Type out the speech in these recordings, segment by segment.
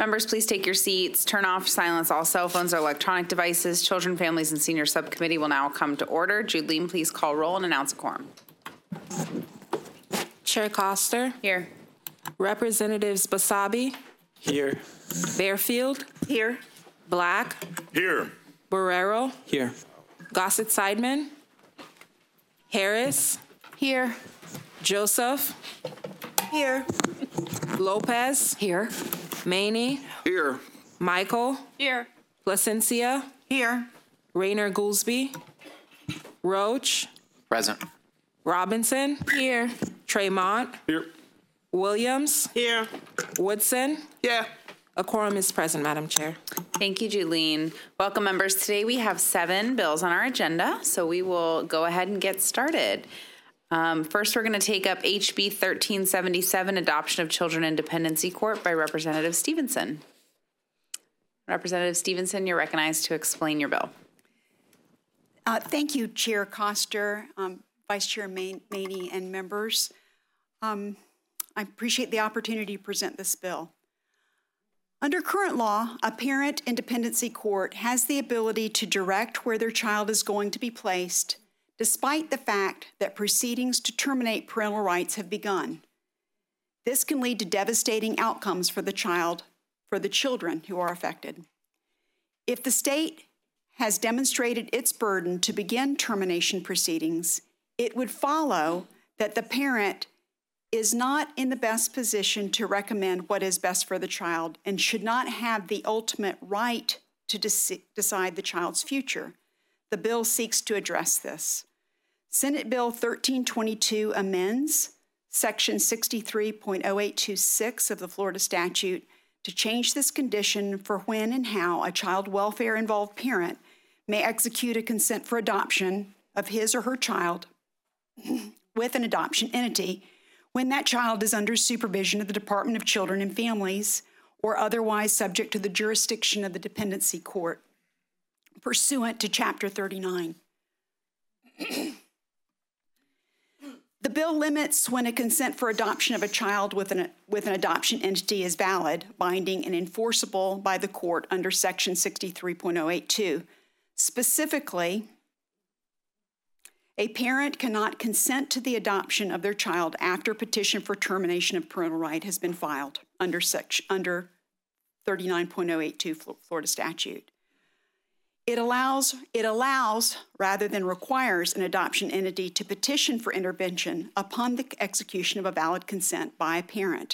Members, please take your seats. Turn off, silence all cell phones or electronic devices. Children, Families, and Senior Subcommittee will now come to order. Judeline, please call roll and announce a quorum. Chair Coster. Here. Representatives Basabi. Here. Bearfield. Here. Black. Here. Barrero. Here. Gossett Seidman. Harris. Here. Joseph. Here. Lopez. Here. Maney. Here. Michael. Here. Placencia. Here. Rayner Goolsby. Roach. Present. Robinson. Here. Tremont. Here. Williams. Here. Woodson. Yeah. A quorum is present, Madam Chair. Thank you, Judeline. Welcome, members. Today we have 7 bills on our agenda, so we will go ahead and get started. First, we're going to take up HB 1377, Adoption of Children in Dependency Court by Representative Stevenson. Representative Stevenson, you're recognized to explain your bill. Thank you, Chair Coster, Vice Chair Maney, and members. I appreciate the opportunity to present this bill. Under current law, a parent in dependency court has the ability to direct where their child is going to be placed, despite the fact that proceedings to terminate parental rights have begun. This can lead to devastating outcomes for the children who are affected. If the state has demonstrated its burden to begin termination proceedings, it would follow that the parent is not in the best position to recommend what is best for the child and should not have the ultimate right to decide the child's future. The bill seeks to address this. Senate Bill 1322 amends Section 63.0826 of the Florida statute to change this condition for when and how a child welfare-involved parent may execute a consent for adoption of his or her child with an adoption entity when that child is under supervision of the Department of Children and Families or otherwise subject to the jurisdiction of the dependency court pursuant to Chapter 39. The bill limits when a consent for adoption of a child with an adoption entity is valid, binding, and enforceable by the court under Section 63.082. Specifically, a parent cannot consent to the adoption of their child after petition for termination of parental right has been filed under 39.082 Florida statute. It allows rather than requires an adoption entity to petition for intervention upon the execution of a valid consent by a parent.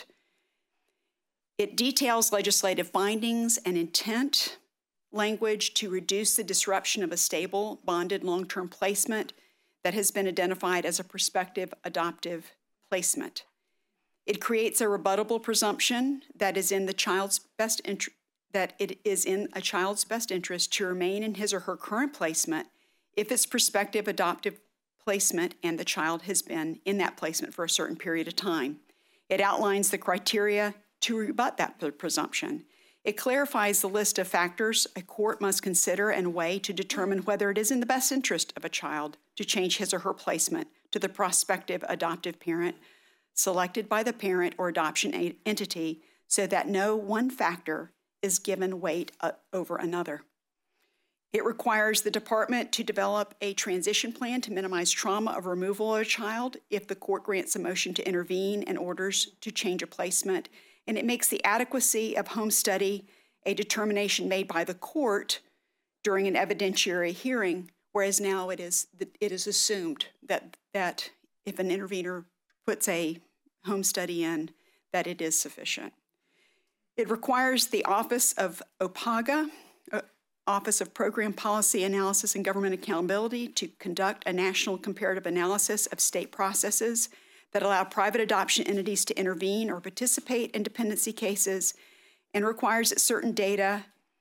It details legislative findings and intent language to reduce the disruption of a stable, bonded long-term placement that has been identified as a prospective adoptive placement. It creates a rebuttable presumption that is in the child's best interest, that it is in a child's best interest to remain in his or her current placement if its prospective adoptive placement and the child has been in that placement for a certain period of time. It outlines the criteria to rebut that presumption. It clarifies the list of factors a court must consider and weigh to determine whether it is in the best interest of a child to change his or her placement to the prospective adoptive parent selected by the parent or adoption entity so that no one factor is given weight over another. It requires the department to develop a transition plan to minimize trauma of removal of a child if the court grants a motion to intervene and orders to change a placement. And it makes the adequacy of home study a determination made by the court during an evidentiary hearing, whereas now it is assumed that if an intervener puts a home study in, that it is sufficient. It requires the Office of OPAGA, Office of Program Policy Analysis and Government Accountability, to conduct a national comparative analysis of state processes that allow private adoption entities to intervene or participate in dependency cases, and requires that certain data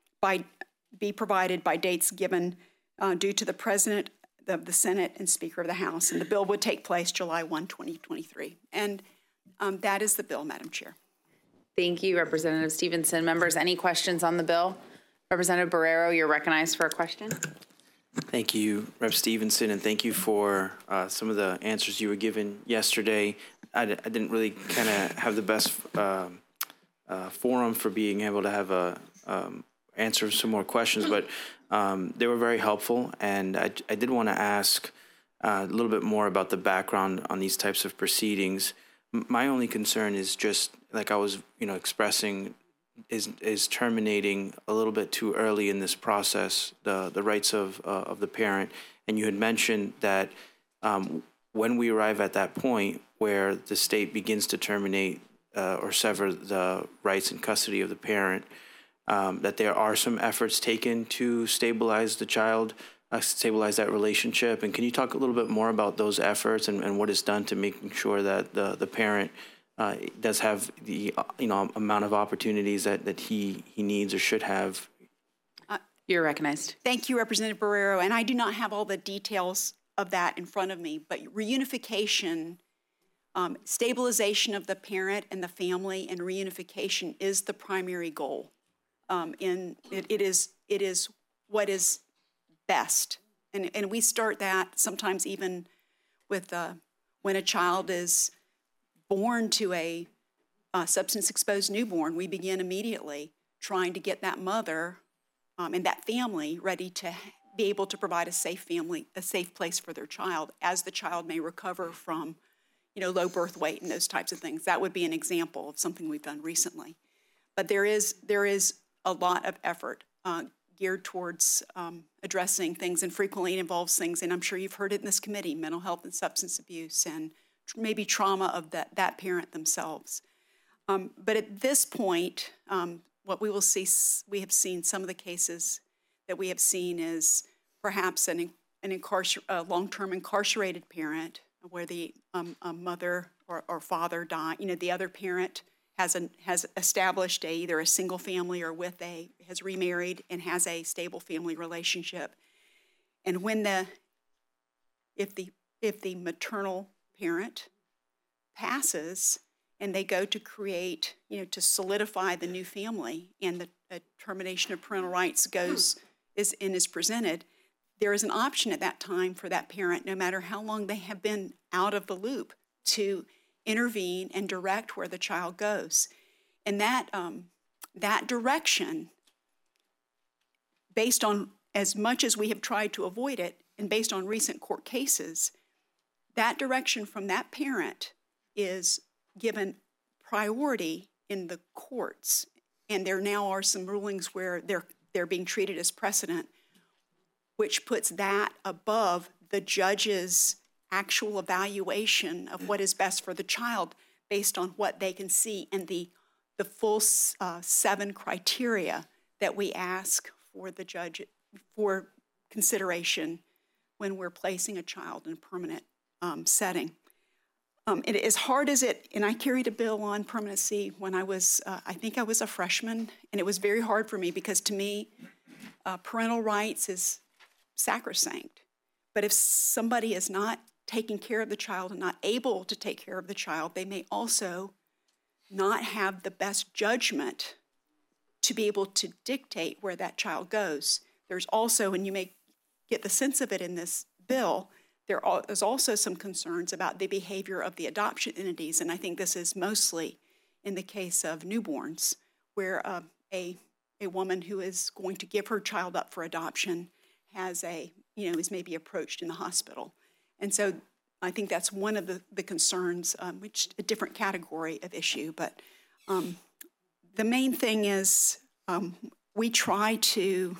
be provided by dates given due to the President of the Senate and Speaker of the House. And the bill would take place July 1, 2023. And that is the bill, Madam Chair. Thank you, Representative Stevenson. Members, any questions on the bill? Representative Barrero, you're recognized for a question. Thank you, Rep. Stevenson, and thank you for some of the answers you were given yesterday. I didn't really kind of have the best forum for being able to have answer some more questions, but they were very helpful. And I did want to ask a little bit more about the background on these types of proceedings. My only concern is just like I was, expressing, is terminating a little bit too early in this process the rights of the parent. And you had mentioned that when we arrive at that point where the state begins to terminate or sever the rights and custody of the parent, that there are some efforts taken to stabilize the child, stabilize that relationship. And can you talk a little bit more about those efforts and what is done to making sure that the parent does have the amount of opportunities that he needs or should have? You're recognized. Thank you, Representative Barrero. And I do not have all the details of that in front of me, but reunification, stabilization of the parent and the family, and reunification is the primary goal. And it is what is best. And we start that sometimes even with when a child is born to a substance-exposed newborn, we begin immediately trying to get that mother and that family ready to be able to provide a safe place for their child as the child may recover from, low birth weight and those types of things. That would be an example of something we've done recently. But there is a lot of effort geared towards addressing things, and frequently it involves things, and I'm sure you've heard it in this committee, mental health and substance abuse, and maybe trauma of that parent themselves. But at this point, what we will see, we have seen some of the cases that we have seen is perhaps a long-term incarcerated parent where the mother or father died. The other parent has established either a single family or has remarried and has a stable family relationship. And if the maternal parent passes and they go to create, to solidify the new family, and the termination of parental rights is presented, there is an option at that time for that parent, no matter how long they have been out of the loop, to intervene and direct where the child goes. And that direction, based on as much as we have tried to avoid it, and based on recent court cases, that direction from that parent is given priority in the courts. And there now are some rulings where they're being treated as precedent, which puts that above the judge's actual evaluation of what is best for the child based on what they can see and the full 7 criteria that we ask for the judge for consideration when we're placing a child in a permanent setting. And as hard as and I carried a bill on permanency when I was, I think I was a freshman, and it was very hard for me because to me, parental rights is sacrosanct. But if somebody is not taking care of the child and not able to take care of the child, they may also not have the best judgment to be able to dictate where that child goes. There's also, and you may get the sense of it in this bill, there's also some concerns about the behavior of the adoption entities, and I think this is mostly in the case of newborns, where a woman who is going to give her child up for adoption is maybe approached in the hospital. And so I think that's one of the concerns, which a different category of issue. But the main thing is we try to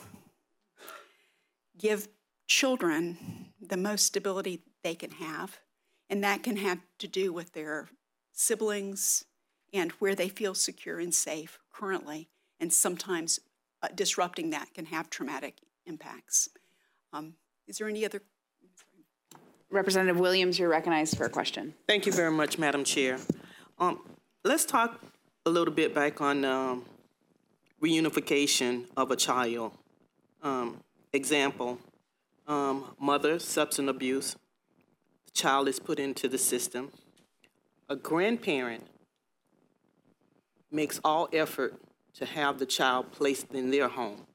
give children the most stability they can have, and that can have to do with their siblings and where they feel secure and safe currently, and sometimes disrupting that can have traumatic impacts. Is there any other? Representative Williams, you're recognized for a question. Thank you very much, Madam Chair. Let's talk a little bit back on reunification of a child. Example, mother, substance abuse, the child is put into the system. A grandparent makes all effort to have the child placed in their home.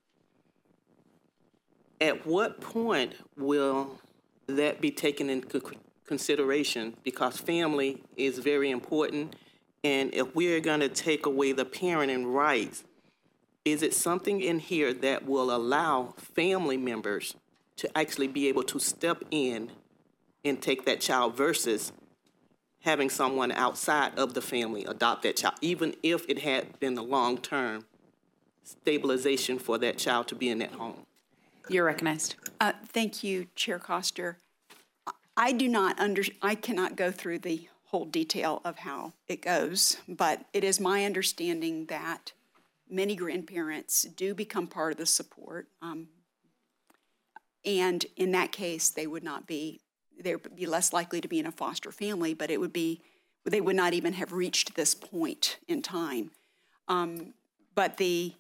At what point will that be taken into consideration? Because family is very important, And if we're going to take away the parenting rights, is it something in here that will allow family members to actually be able to step in and take that child versus having someone outside of the family adopt that child, even if it had been a long-term stabilization for that child to be in that home? You're recognized. Thank you, Chair Coster. I cannot go through the whole detail of how it goes, but it is my understanding that many grandparents do become part of the support. And in that case, they would be less likely to be in a foster family, but they would not even have reached this point in time. But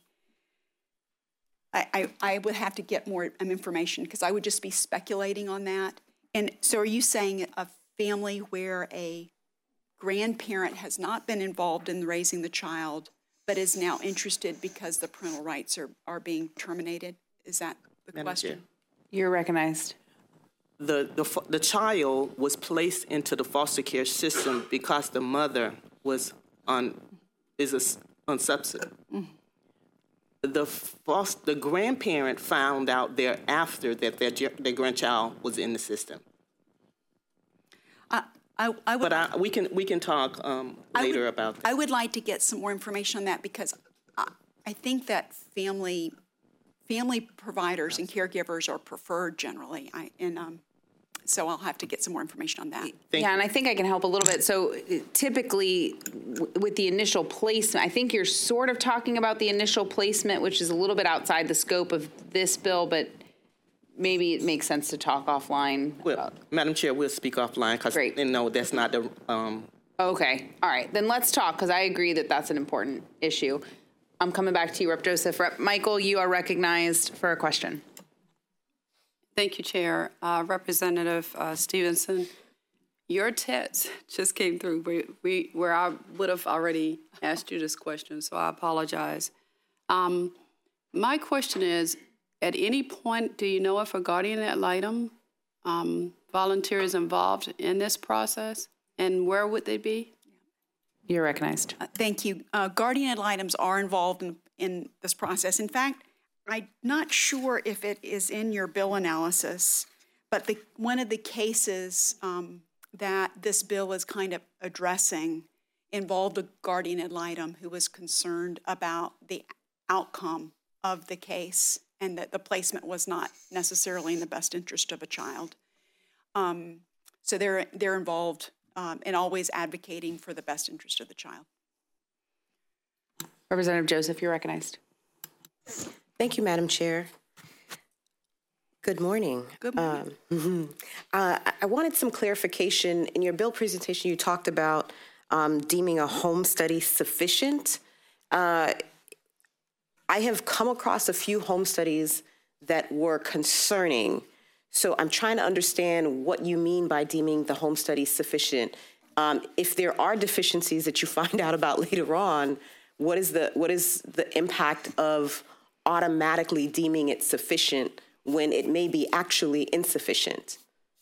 I would have to get more information because I would just be speculating on that. And so are you saying a family where a grandparent has not been involved in raising the child but is now interested because the parental rights are being terminated? Is that the Madam question? Chair. You're recognized. The child was placed into the foster care system because the mother was on subsidy. The grandparent found out thereafter that their grandchild was in the system. We can talk later about that. I would like to get some more information on that because I think that family providers and caregivers are preferred generally. So I'll have to get some more information on that. And I think I can help a little bit. So typically with the initial placement, I think you're sort of talking about the initial placement, which is a little bit outside the scope of this bill, but maybe it makes sense to talk offline. Well, Madam Chair, we'll speak offline because no, that's not the. Okay. All right. Then let's talk because I agree that that's an important issue. I'm coming back to you, Rep. Joseph. Rep. Michael, you are recognized for a question. Thank you, Chair. Representative Stevenson, your text just came through where I would have already asked you this question, so I apologize. My question is, at any point, do you know if a guardian ad litem volunteer is involved in this process, and where would they be? You're recognized. Thank you. Guardian ad litems are involved in this process. In fact, I'm not sure if it is in your bill analysis, but one of the cases that this bill is kind of addressing involved a guardian ad litem who was concerned about the outcome of the case and that the placement was not necessarily in the best interest of a child. So they're involved in always advocating for the best interest of the child. Representative Joseph, you're recognized. Thank you, Madam Chair. Good morning. Good morning. I wanted some clarification. In your bill presentation, you talked about deeming a home study sufficient. I have come across a few home studies that were concerning. So I'm trying to understand what you mean by deeming the home study sufficient. If there are deficiencies that you find out about later on, what is the impact of automatically deeming it sufficient when it may be actually insufficient?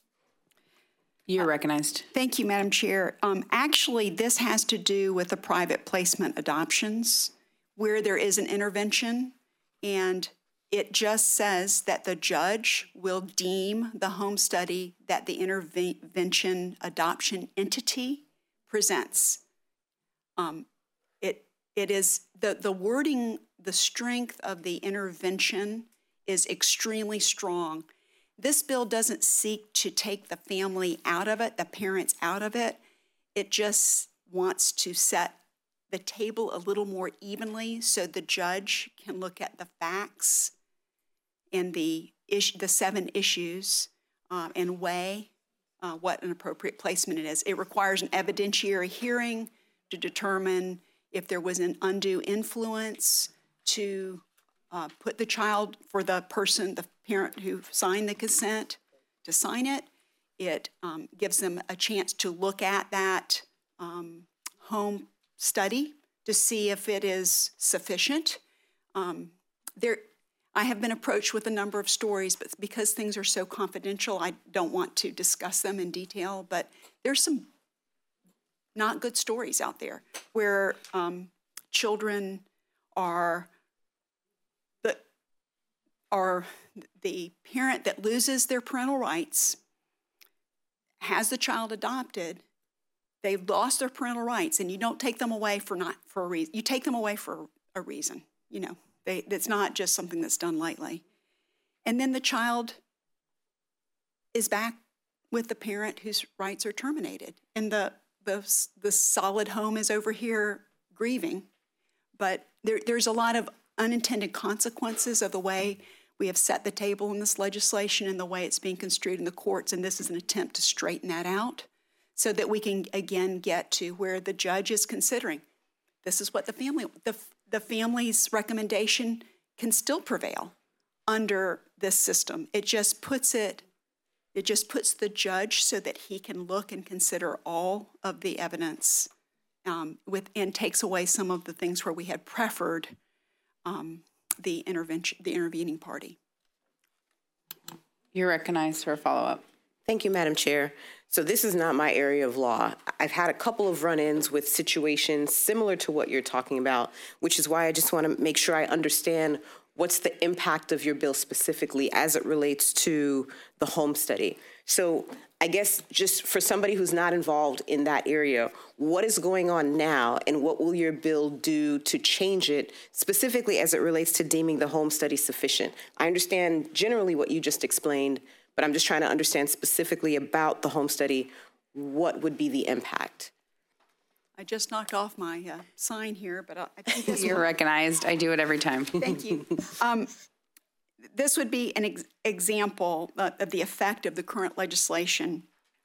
You're recognized. Thank you, Madam Chair. Actually, this has to do with the private placement adoptions where there is an intervention, and it just says that the judge will deem the home study that the intervention adoption entity presents. It is the wording, the strength of the intervention is extremely strong. This bill doesn't seek to take the family out of it, the parents out of it. It just wants to set the table a little more evenly so the judge can look at the facts and the 7 issues and weigh what an appropriate placement it is. It requires an evidentiary hearing to determine if there was an undue influence to put the child for the parent who signed the consent to sign it. It gives them a chance to look at that home study to see if it is sufficient. I have been approached with a number of stories, but because things are so confidential, I don't want to discuss them in detail, but there's some not good stories out there where children are the parent that loses their parental rights, has the child adopted, they've lost their parental rights, and you don't take them away for a reason. You take them away for a reason. You know, it's not just something that's done lightly. And then the child is back with the parent whose rights are terminated, and the solid home is over here grieving. But there's a lot of unintended consequences of the way we have set the table in this legislation and the way it's being construed in the courts, and this is an attempt to straighten that out so that we can, again, get to where the judge is considering this is what the family's recommendation can still prevail under this system. It just puts the judge so that he can look and consider all of the evidence and takes away some of the things where we had preferred the intervening party. You're recognized for a follow-up. Thank you, Madam Chair. So this is not my area of law. I've had a couple of run-ins with situations similar to what you're talking about, which is why I just want to make sure I understand what's the impact of your bill specifically as it relates to the home study. So I guess just for somebody who's not involved in that area, what is going on now and what will your bill do to change it specifically as it relates to deeming the home study sufficient? I understand generally what you just explained, but I'm just trying to understand specifically about the home study, what would be the impact? I just knocked off my sign here, but I think this You're recognized. I do it every time. Thank you. This would be an example of the effect of the current legislation.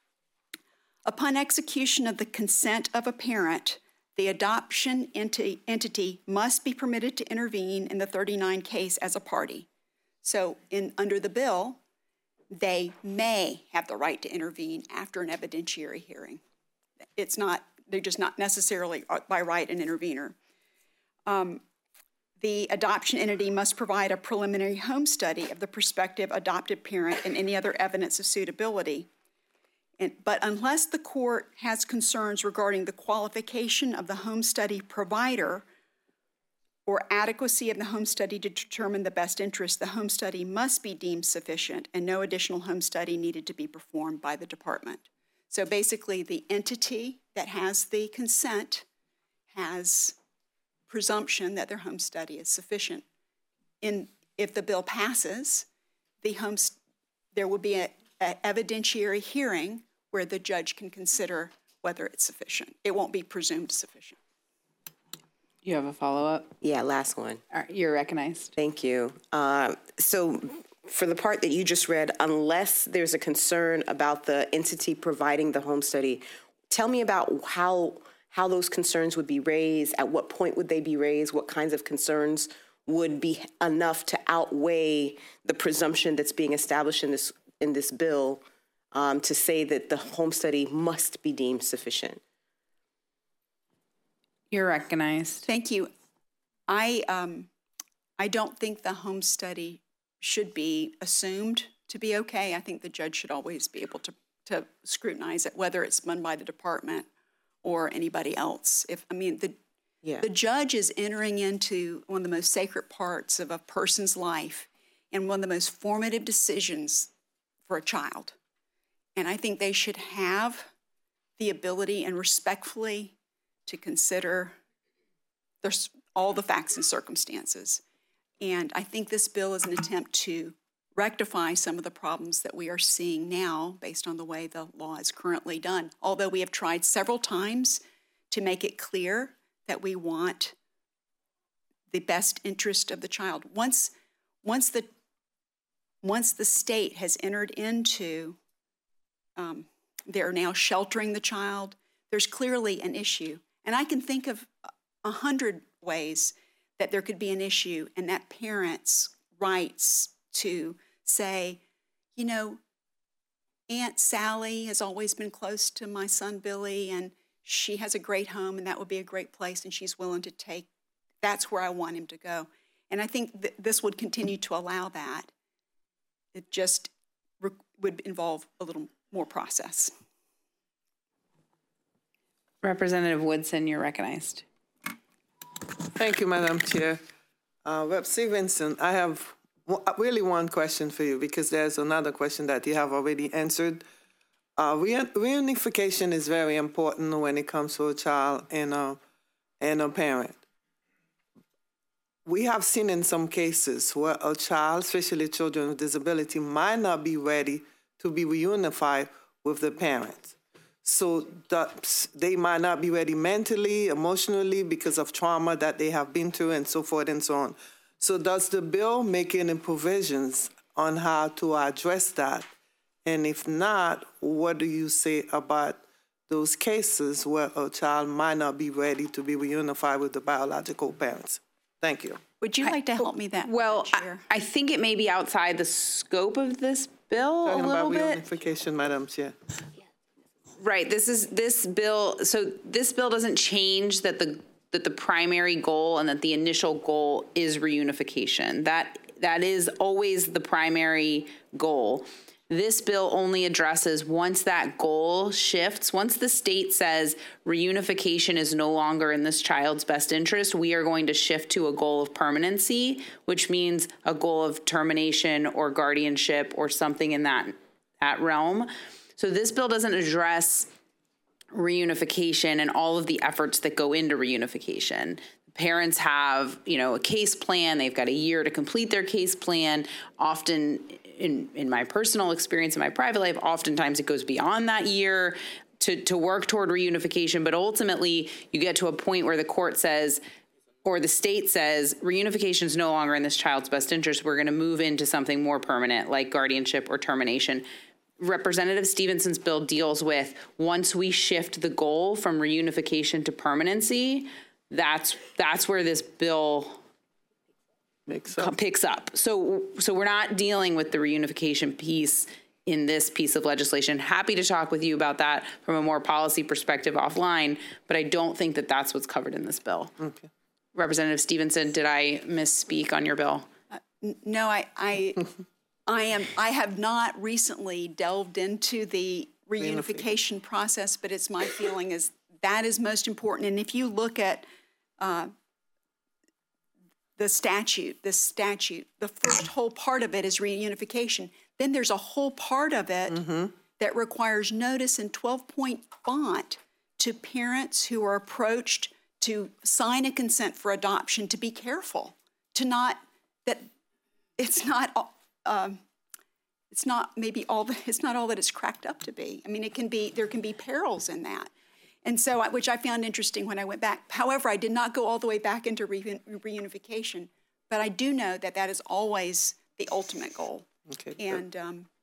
Upon execution of the consent of a parent, the adoption entity must be permitted to intervene in the 39 case as a party. So under the bill, they may have the right to intervene after an evidentiary hearing. They're just not necessarily by right an intervener. The adoption entity must provide a preliminary home study of the prospective adopted parent and any other evidence of suitability. But unless the court has concerns regarding the qualification of the home study provider or adequacy of the home study to determine the best interest, the home study must be deemed sufficient and no additional home study needed to be performed by the department. So basically, the entity that has the consent has presumption that their home study is sufficient. If the bill passes, there will be an evidentiary hearing where the judge can consider whether it's sufficient. It won't be presumed sufficient. You have a follow-up? Yeah, last one. All right, you're recognized. Thank you. So for the part that you just read, unless there's a concern about the entity providing the home study, tell me about how those concerns would be raised, at what point would they be raised, what kinds of concerns would be enough to outweigh the presumption that's being established in this bill to say that the home study must be deemed sufficient. You're recognized. Thank you. I don't think the home study should be assumed to be okay. I think the judge should always be able to scrutinize it, whether it's done by the department or anybody else. The judge is entering into one of the most sacred parts of a person's life and one of the most formative decisions for a child. And I think they should have the ability and respectfully to consider all the facts and circumstances. And I think this bill is an attempt to rectify some of the problems that we are seeing now based on the way the law is currently done. Although we have tried several times to make it clear that we want the best interest of the child. Once the state has entered into, they're now sheltering the child, there's clearly an issue. And I can think of 100 ways that there could be an issue and that parents' rights to say, you know, Aunt Sally has always been close to my son Billy and she has a great home and that would be a great place and she's willing to take, that's where I want him to go. And I think this would continue to allow that. It just would involve a little more process. Representative Woodson, you're recognized. Thank you, Madam Chair. Rep. Stevenson, I have really one question for you because there's another question that you have already answered. Reunification is very important when it comes to a child and a parent. We have seen in some cases where a child, especially children with disability, might not be ready to be reunified with the parents. So they might not be ready mentally, emotionally, because of trauma that they have been through and so forth and so on. So does the bill make any provisions on how to address that? And if not, what do you say about those cases where a child might not be ready to be reunified with the biological parents? Thank you. Would you like to help me that? Well, Chair? I think it may be outside the scope of this bill Talking a little about bit. reunification, Madam Chair. Right. This bill. So this bill doesn't change that the primary goal and that the initial goal is reunification. That is always the primary goal. This bill only addresses once that goal shifts, once the state says reunification is no longer in this child's best interest, we are going to shift to a goal of permanency, which means a goal of termination or guardianship or something in that realm. So this bill doesn't address reunification and all of the efforts that go into reunification. Parents have, a case plan. They've got a year to complete their case plan. Often, in my personal experience, in my private life, oftentimes it goes beyond that year to work toward reunification. But ultimately, you get to a point where the court says, or the state says, reunification is no longer in this child's best interest. We're going to move into something more permanent, like guardianship or termination. Representative Stevenson's bill deals with once we shift the goal from reunification to permanency, that's where this bill picks up. So we're not dealing with the reunification piece in this piece of legislation. Happy to talk with you about that from a more policy perspective offline, but I don't think that that's what's covered in this bill. Okay. Representative Stevenson, did I misspeak on your bill? No, I have not recently delved into the reunification process, but it's my feeling is that is most important. And if you look at the statute, the first whole part of it is reunification. Then there's a whole part of it that requires notice in 12-point font to parents who are approached to sign a consent for adoption to be careful, to not that it's not all that it's cracked up to be. I mean, there can be perils in that. And so, which I found interesting when I went back. However, I did not go all the way back into reunification, but I do know that that is always the ultimate goal. Okay. And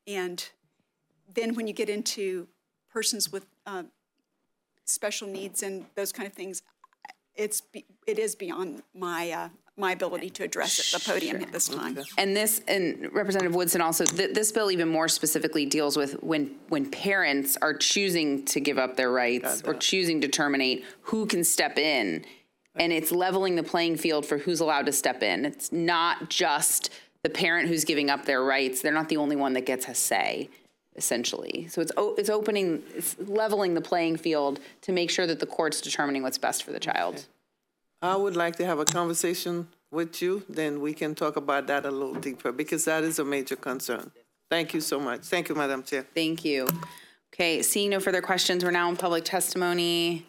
then when you get into persons with special needs and those kind of things, it is beyond my ability to address at the podium at this time. And Representative Woodson also, this bill even more specifically deals with when parents are choosing to give up their rights or choosing to terminate, who can step in. And it's leveling the playing field for who's allowed to step in. It's not just the parent who's giving up their rights. They're not the only one that gets a say, essentially. So it's leveling the playing field to make sure that the court's determining what's best for the child. Okay. I would like to have a conversation with you, then we can talk about that a little deeper because that is a major concern. Thank you so much. Thank you, Madam Chair. Thank you. Okay, seeing no further questions, we're now in public testimony.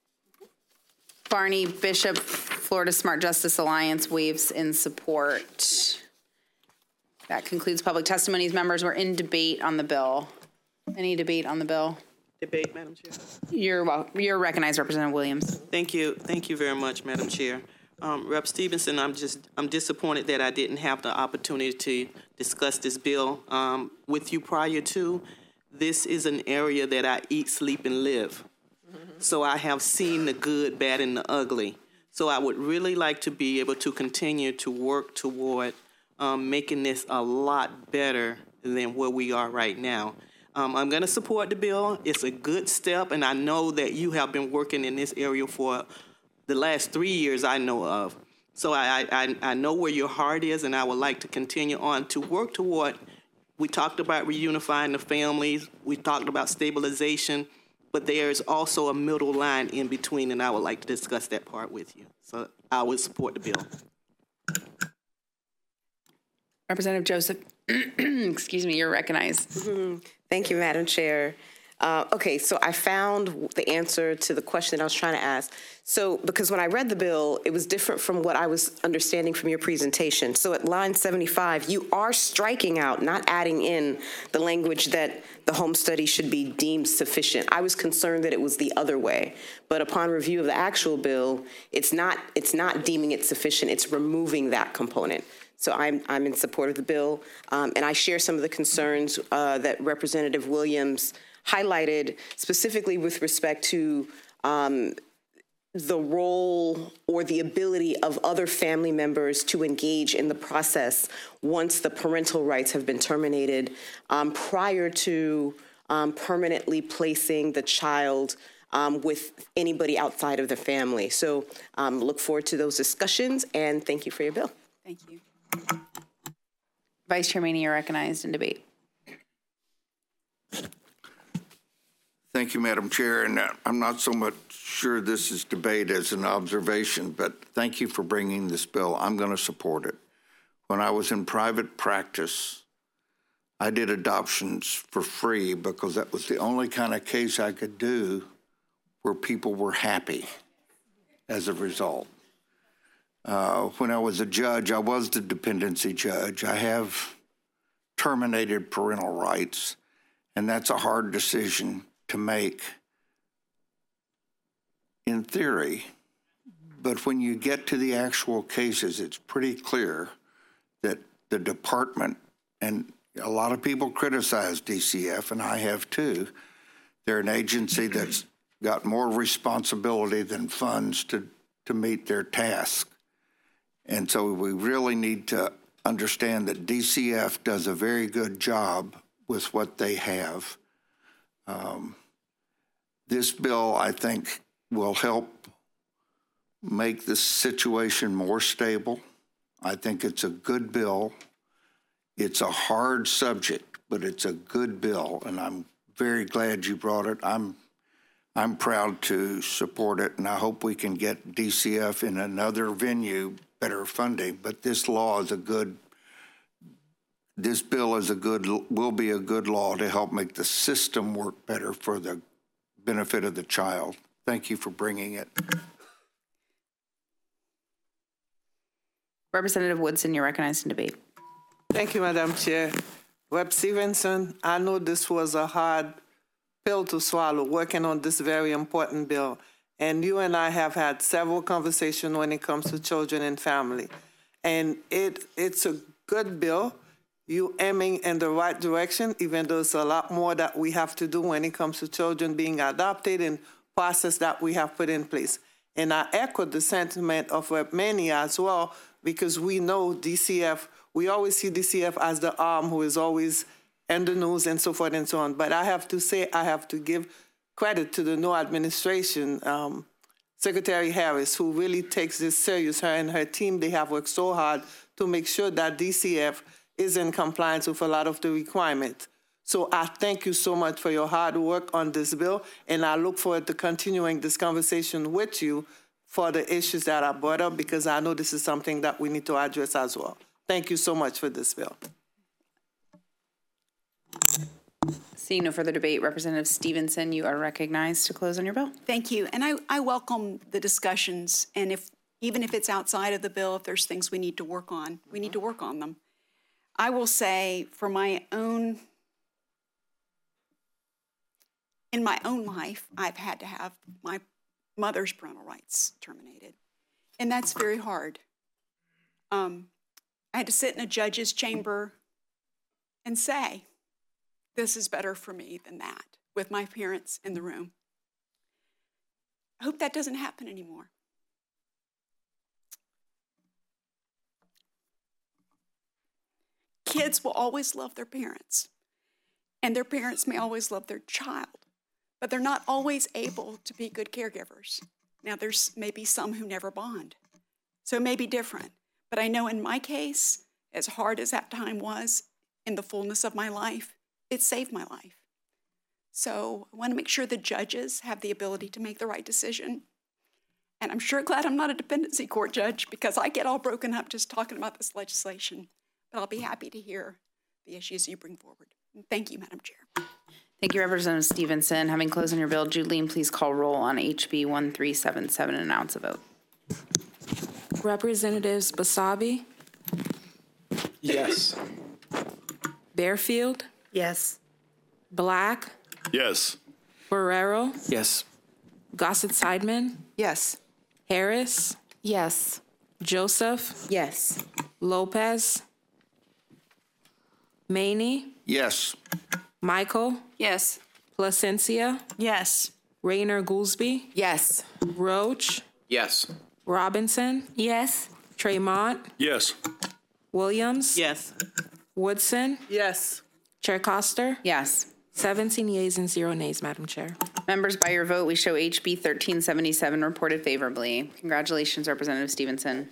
Barney Bishop, Florida Smart Justice Alliance waives in support. That concludes public testimonies. Members, we're in debate on the bill. Any debate on the bill? Debate, Madam Chair. You're recognized, Representative Williams. Thank you very much, Madam Chair. Rep. Stevenson, I'm disappointed that I didn't have the opportunity to discuss this bill with you prior to. This is an area that I eat, sleep, and live. So I have seen the good, bad, and the ugly. So I would really like to be able to continue to work toward making this a lot better than where we are right now. I'm going to support the bill. It's a good step, and I know that you have been working in this area for the last 3 years I know of. So I know where your heart is, and I would like to continue on to work toward. We talked about reunifying the families. We talked about stabilization. but there's also a middle line in between, and I would like to discuss that part with you. So I would support the bill. Representative Joseph, excuse me, you're recognized. Thank you, Madam Chair. Okay, so I found the answer to the question that I was trying to ask. So, because when I read the bill, it was different from what I was understanding from your presentation. So at line 75, you are striking out, not adding in the language that the home study should be deemed sufficient. I was concerned that it was the other way. But upon review of the actual bill, it's not deeming it sufficient, it's removing that component. So I'm in support of the bill, and I share some of the concerns that Representative Williams highlighted, specifically with respect to the role or the ability of other family members to engage in the process once the parental rights have been terminated, prior to permanently placing the child with anybody outside of the family. So look forward to those discussions, and thank you for your bill. Thank you. Vice Chair Maney, you're recognized in debate. Thank you, Madam Chair. And I'm not so much sure this is debate as an observation, but thank you for bringing this bill. I'm going to support it. When I was in private practice, I did adoptions for free because that was the only kind of case I could do where people were happy as a result. When I was a judge, I was the dependency judge. I have terminated parental rights, and that's a hard decision to make in theory. But when you get to the actual cases, it's pretty clear that the department, and a lot of people criticize DCF, and I have too, they're an agency that's got more responsibility than funds to meet their task. And so we really need to understand that DCF does a very good job with what they have. This bill, I think, will help make the situation more stable. I think it's a good bill. It's a hard subject, but it's a good bill, and I'm very glad you brought it. I'm proud to support it, and I hope we can get DCF in another venue better funding. But this law is this bill is will be a good law to help make the system work better for the benefit of the child. Thank you for bringing it. Representative Woodson, you're recognized in debate. Thank you, Madam Chair. Rep. Stevenson, I know this was a hard pill to swallow, working on this very important bill. And you and I have had several conversations when it comes to children and family. And it's a good bill. You aiming in the right direction, even though there's a lot more that we have to do when it comes to children being adopted and process that we have put in place. And I echo the sentiment of Rep. Maney as well, because we know DCF, we always see DCF as the arm who is always in the news and so forth and so on. But I have to say, I have to give credit to the new administration, Secretary Harris, who really takes this serious. Her and her team, they have worked so hard to make sure that DCF is in compliance with a lot of the requirements. So I thank you so much for your hard work on this bill, and I look forward to continuing this conversation with you for the issues that are brought up, because I know this is something that we need to address as well. Thank you so much for this bill. Seeing no further debate, Representative Stevenson, you are recognized to close on your bill. Thank you. And I welcome the discussions. And even if it's outside of the bill, if there's things we need to work on, we need to work on them. I will say, in my own life, I've had to have my mother's parental rights terminated. And that's very hard. I had to sit in a judge's chamber and say, this is better for me than that, with my parents in the room. I hope that doesn't happen anymore. Kids will always love their parents, and their parents may always love their child, but they're not always able to be good caregivers. Now, there's maybe some who never bond, so it may be different. But I know in my case, as hard as that time was, in the fullness of my life, it saved my life. So I want to make sure the judges have the ability to make the right decision. And I'm sure glad I'm not a dependency court judge because I get all broken up just talking about this legislation. But I'll be happy to hear the issues you bring forward. And thank you, Madam Chair. Thank you, Representative Stevenson. Having closed on your bill, Judeline, please call roll on HB 1377 and announce a vote. Representatives Basabi, Yes. Barefield, Yes. Black, Yes. Barrero, Yes. Gossett-Seidman, Yes. Harris, Yes. Joseph, Yes. Lopez, Maney, Yes. Michael, Yes. Placencia, Yes. Rayner Goolsby, Yes. Roach, Yes. Robinson, Yes. Tremont, Yes. Williams, Yes. Woodson, Yes. Chair Coster, Yes. 17 yeas and 0 nays, Madam Chair. Members, by your vote, we show HB 1377 reported favorably. Congratulations, Representative Stevenson.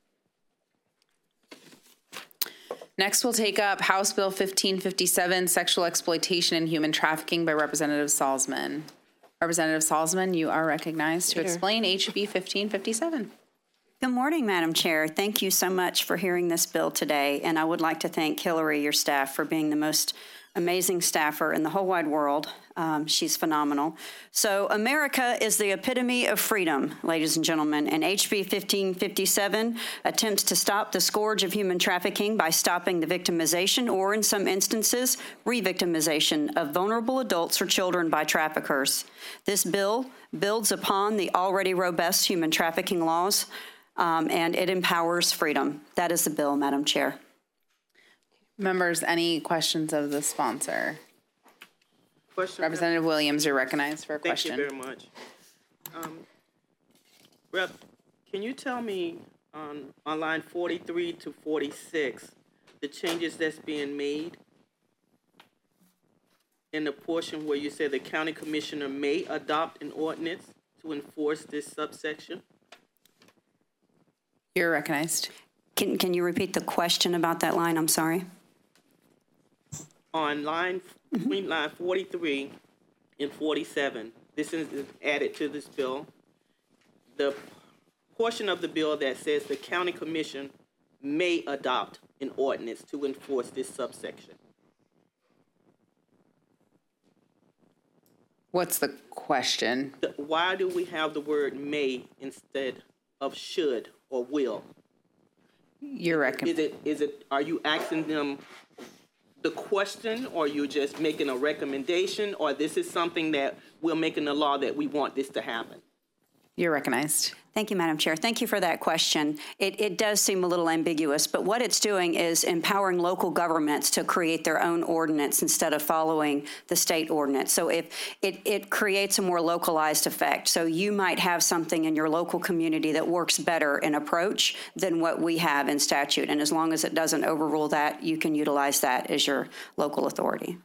Next, we'll take up House Bill 1557, Sexual Exploitation and Human Trafficking by Representative Salzman. Representative Salzman, you are recognized to explain HB 1557. Good morning, Madam Chair. Thank you so much for hearing this bill today, and I would like to thank Hillary, your staff, for being the most amazing staffer in the whole wide world. She's phenomenal. So America is the epitome of freedom, ladies and gentlemen, and HB 1557 attempts to stop the scourge of human trafficking by stopping the victimization or, in some instances, re-victimization of vulnerable adults or children by traffickers. This bill builds upon the already robust human trafficking laws, and it empowers freedom. That is the bill, Madam Chair. Members, any questions of the sponsor? Question. Representative Williams, you're recognized for a Thank question. you very much. Rep, can you tell me on line 43 to 46, the changes that's being made in the portion where you say the county commissioner may adopt an ordinance to enforce this subsection? You're recognized. Can you repeat the question about that line? I'm sorry. On line, between line 43 and 47, this is added to this bill. The portion of the bill that says the county commission may adopt an ordinance to enforce this subsection. What's the question? Why do we have the word may instead of should or will? You're recognized. Are you asking them the question, or you just making a recommendation, or this is something that we're making a law that we want this to happen? You're recognized. Thank you, Madam Chair. Thank you for that question. It does seem a little ambiguous, but what it's doing is empowering local governments to create their own ordinance instead of following the state ordinance. So if it creates a more localized effect. So you might have something in your local community that works better in approach than what we have in statute. And as long as it doesn't overrule that, you can utilize that as your local authority.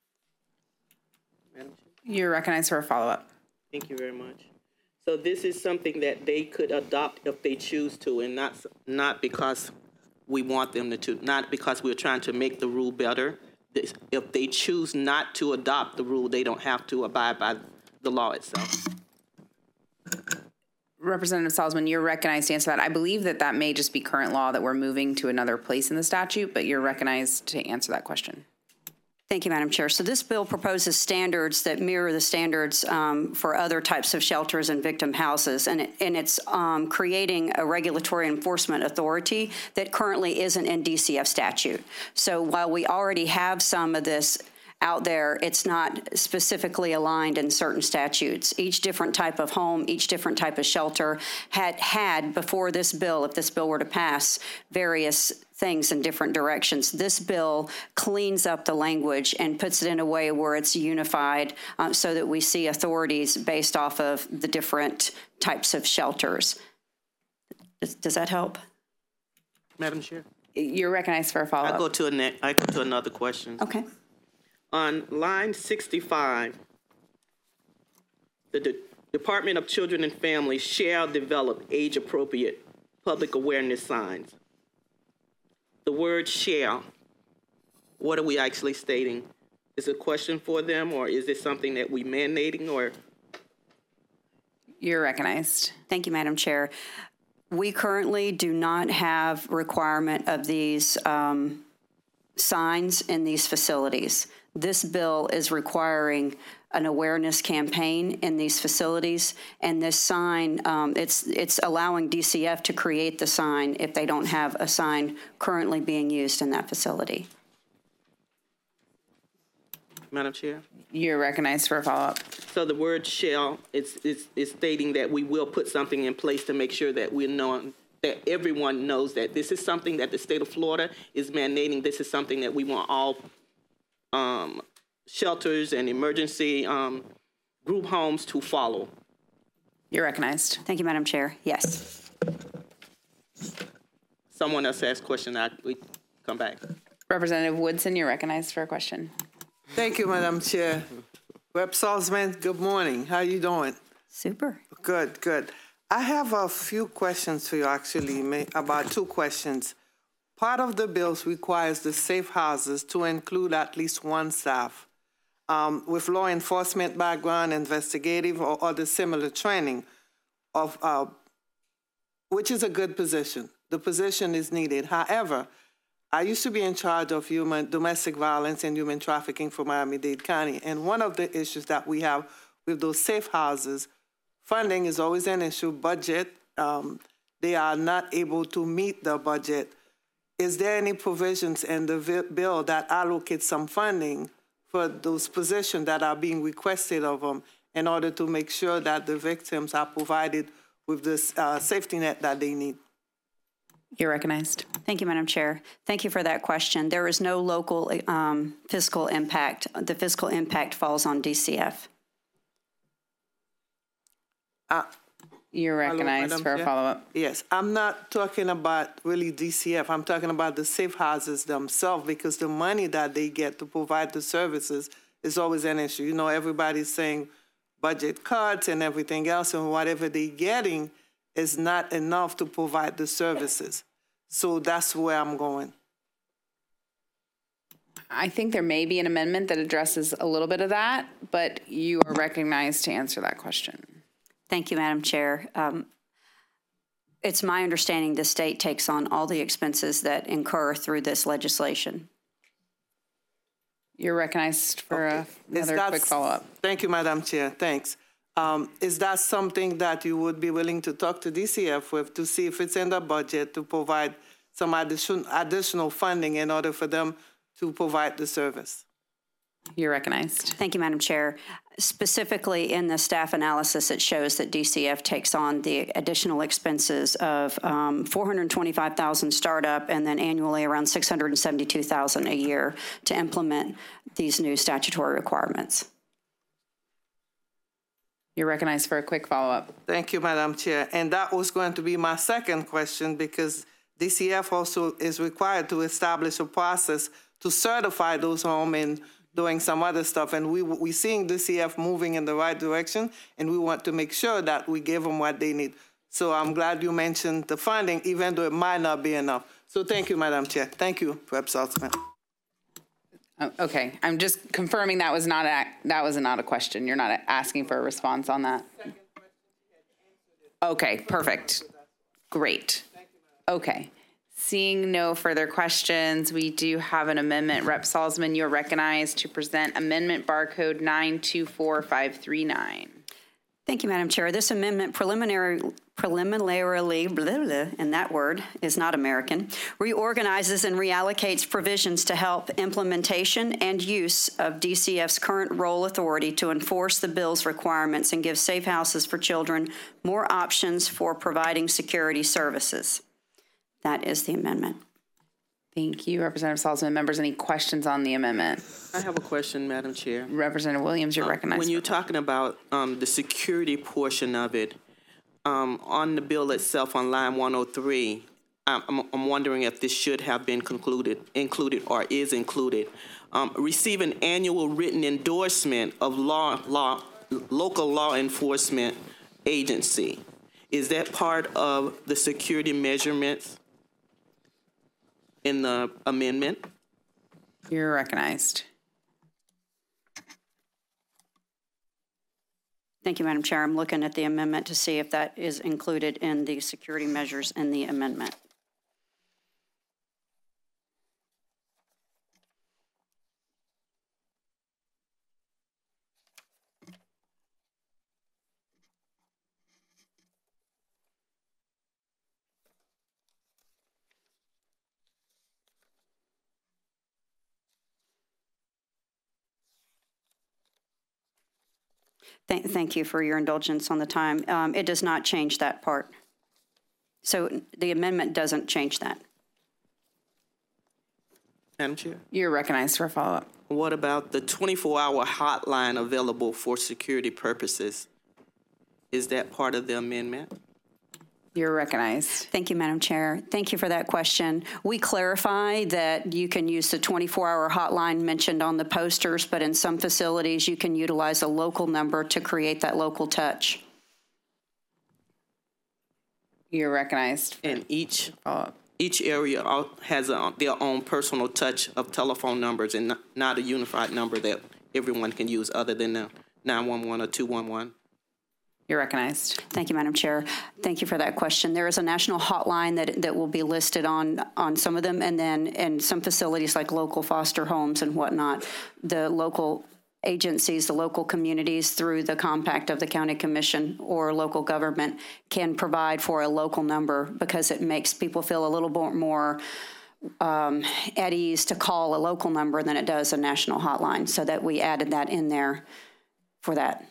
You're recognized for a follow-up. Thank you very much. So this is something that they could adopt if they choose to, and not because we want them to, not because we're trying to make the rule better. If they choose not to adopt the rule, they don't have to abide by the law itself. Representative Salzman, you're recognized to answer that. I believe that may just be current law that we're moving to another place in the statute, but you're recognized to answer that question. Thank you, Madam Chair. So this bill proposes standards that mirror the standards for other types of shelters and victim houses, and it's creating a regulatory enforcement authority that currently isn't in DCF statute. So while we already have some of this out there, it's not specifically aligned in certain statutes. Each different type of home, each different type of shelter had before this bill, if this bill were to pass, various things in different directions. This bill cleans up the language and puts it in a way where it's unified so that we see authorities based off of the different types of shelters. Does that help? Madam Chair? You're recognized for a follow-up. I go to another question. Okay. On line 65, the Department of Children and Families shall develop age-appropriate public awareness signs. The word shall, what are we actually stating? is a question for them, or is it something that we mandating, or? You're recognized. Thank you, Madam Chair. We currently do not have requirement of these signs in these facilities. This bill is requiring an awareness campaign in these facilities, and this sign, it's allowing DCF to create the sign if they don't have a sign currently being used in that facility. Madam Chair? You're recognized for a follow-up. So the word shall is stating that we will put something in place to make sure that that everyone knows that this is something that the state of Florida is mandating. This is something that we want all shelters and emergency group homes to follow. You're recognized. Thank you, Madam Chair. Yes. Someone else asked a question. We come back. Representative Woodson, you're recognized for a question. Thank you, Madam Chair. Rep. Salzman, good morning. How you doing? Super. Good, good. I have a few questions for you, actually, about 2 questions. Part of the bills requires the safe houses to include at least 1 staff with law enforcement background, investigative, or other similar training, which is a good position. The position is needed. However, I used to be in charge of domestic violence and human trafficking for Miami-Dade County, and one of the issues that we have with those safe houses, funding is always an issue, budget. They are not able to meet the budget. Is there any provisions in the bill that allocates some funding for those positions that are being requested of them in order to make sure that the victims are provided with the safety net that they need? You're recognized. Thank you, Madam Chair. Thank you for that question. There is no local fiscal impact. The fiscal impact falls on DCF. You're recognized Hello, for a Chair? follow-up. Yes, I'm not talking about really DCF. I'm talking about the safe houses themselves, because the money that they get to provide the services is always an issue. You know, everybody's saying budget cuts and everything else, and whatever they're getting is not enough to provide the services. So that's where I'm going. I think there may be an amendment that addresses a little bit of that, but you are recognized to answer that question. Thank you, Madam Chair. It's my understanding the state takes on all the expenses that incur through this legislation. You're recognized for another quick follow-up. Thank you, Madam Chair. Thanks. Is that something that you would be willing to talk to DCF with to see if it's in the budget to provide some additional funding in order for them to provide the service? You're recognized. Thank you, Madam Chair. Specifically in the staff analysis, it shows that DCF takes on the additional expenses of $425,000 startup and then annually around $672,000 a year to implement these new statutory requirements. You're recognized for a quick follow-up. Thank you, Madam Chair. And that was going to be my second question, because DCF also is required to establish a process to certify those homes and doing some other stuff. And we're seeing DCF moving in the right direction, and we want to make sure that we give them what they need. So I'm glad you mentioned the funding, even though it might not be enough. So thank you, Madam Chair. Thank you, Rep. Saltzman. Okay, I'm just confirming that was not a question. You're not asking for a response on that. Okay, perfect. Great. Okay. Seeing no further questions, we do have an amendment. Rep. Salzman, you're recognized to present amendment barcode 924539. Thank you, Madam Chair. This amendment preliminarily, blah, blah, and that word is not American, reorganizes and reallocates provisions to help implementation and use of DCF's current role authority to enforce the bill's requirements and give safe houses for children more options for providing security services. That is the amendment. Thank you, Representative Salzman. Members, any questions on the amendment? I have a question, Madam Chair. Representative Williams, you're recognized. When you're talking about the security portion of it, on the bill itself on line 103, I'm wondering if this should have been included or is included. Receive an annual written endorsement of local law enforcement agency. Is that part of the security measurements in the amendment? You're recognized. Thank you, Madam Chair. I'm looking at the amendment to see if that is included in the security measures in the amendment. Thank you for your indulgence on the time. It does not change that part. So the amendment doesn't change that. Madam Chair, You're recognized for a follow-up. what about the 24-hour hotline available for security purposes? Is that part of the amendment? You're recognized. Thank you, Madam Chair. Thank you for that question. We clarify that you can use the 24-hour hotline mentioned on the posters, but in some facilities you can utilize a local number to create that local touch. You're recognized. And each Follow-up. area has their own personal touch of telephone numbers and not a unified number that everyone can use other than the 911 or 211. You're recognized. Thank you, Madam Chair. Thank you for that question. There is a national hotline that will be listed on some of them, and then in some facilities like local foster homes and whatnot, the local agencies, the local communities through the compact of the county commission or local government can provide for a local number because it makes people feel a little bit more at ease to call a local number than it does a national hotline, so that we added that in there for that.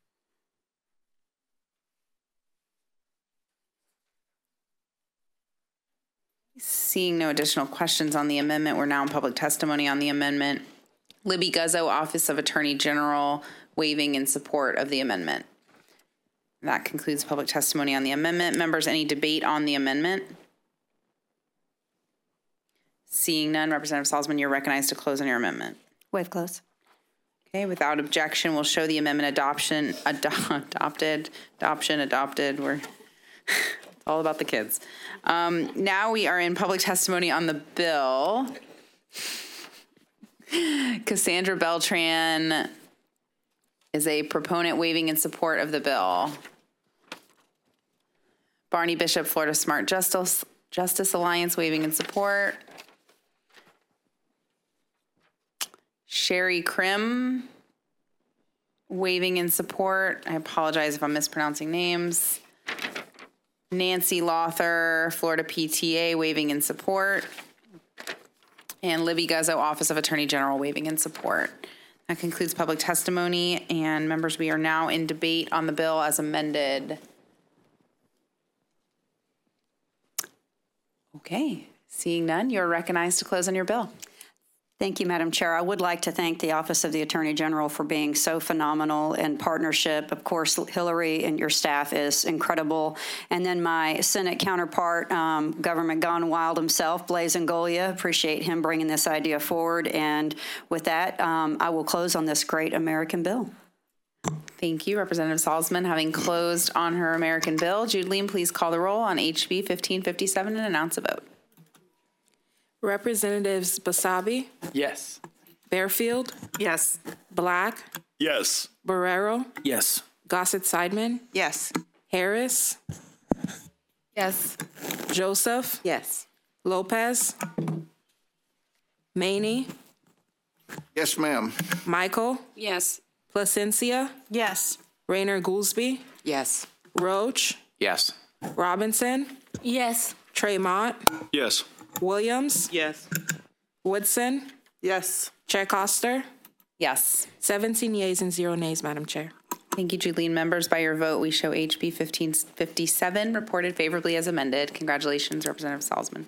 Seeing no additional questions on the amendment, we're now in public testimony on the amendment. Libby Guzzo, Office of Attorney General, waiving in support of the amendment. That concludes public testimony on the amendment. Members, any debate on the amendment? Seeing none, Representative Salzman, you're recognized to close on your amendment. Waive close. Okay, without objection, we'll show the amendment adopted. We're it's all about the kids. Now we are in public testimony on the bill. Cassandra Beltran is a proponent waiving in support of the bill. Barney Bishop, Florida Smart Justice Alliance, waiving in support. Sherry Krim, waiving in support. I apologize if I'm mispronouncing names. Nancy Lothar, Florida PTA, waiving in support. And Libby Guzzo, Office of Attorney General, waiving in support. That concludes public testimony. And members, we are now in debate on the bill as amended. Okay, seeing none, you're recognized to close on your bill. Thank you, Madam Chair. I would like to thank the Office of the Attorney General for being so phenomenal in partnership. Of course, Hillary and your staff is incredible. And then my Senate counterpart, Government Gone Wild himself, Blaise Ngolia, appreciate him bringing this idea forward. And with that, I will close on this great American bill. Thank you, Representative Salzman. Having closed on her American bill, Jude Lean, please call the roll on HB 1557 and announce a vote. Representatives Basabi, Yes. Bearfield, Yes. Black, Yes. Barrero, Yes. Gossett Seidman, Yes. Harris, Yes. Joseph, Yes. Lopez, Maney, Yes, ma'am. Michael, Yes. Placencia, Yes. Rayner Goolsby, Yes. Roach, Yes. Robinson, Yes. Tremont, Yes. Williams, Yes. Woodson, Yes. Chair Coster, Yes. 17 yeas and 0 nays, Madam Chair. Thank you, Jude Lean. Members, by your vote, we show HB 1557 reported favorably as amended. Congratulations, Representative Salzman.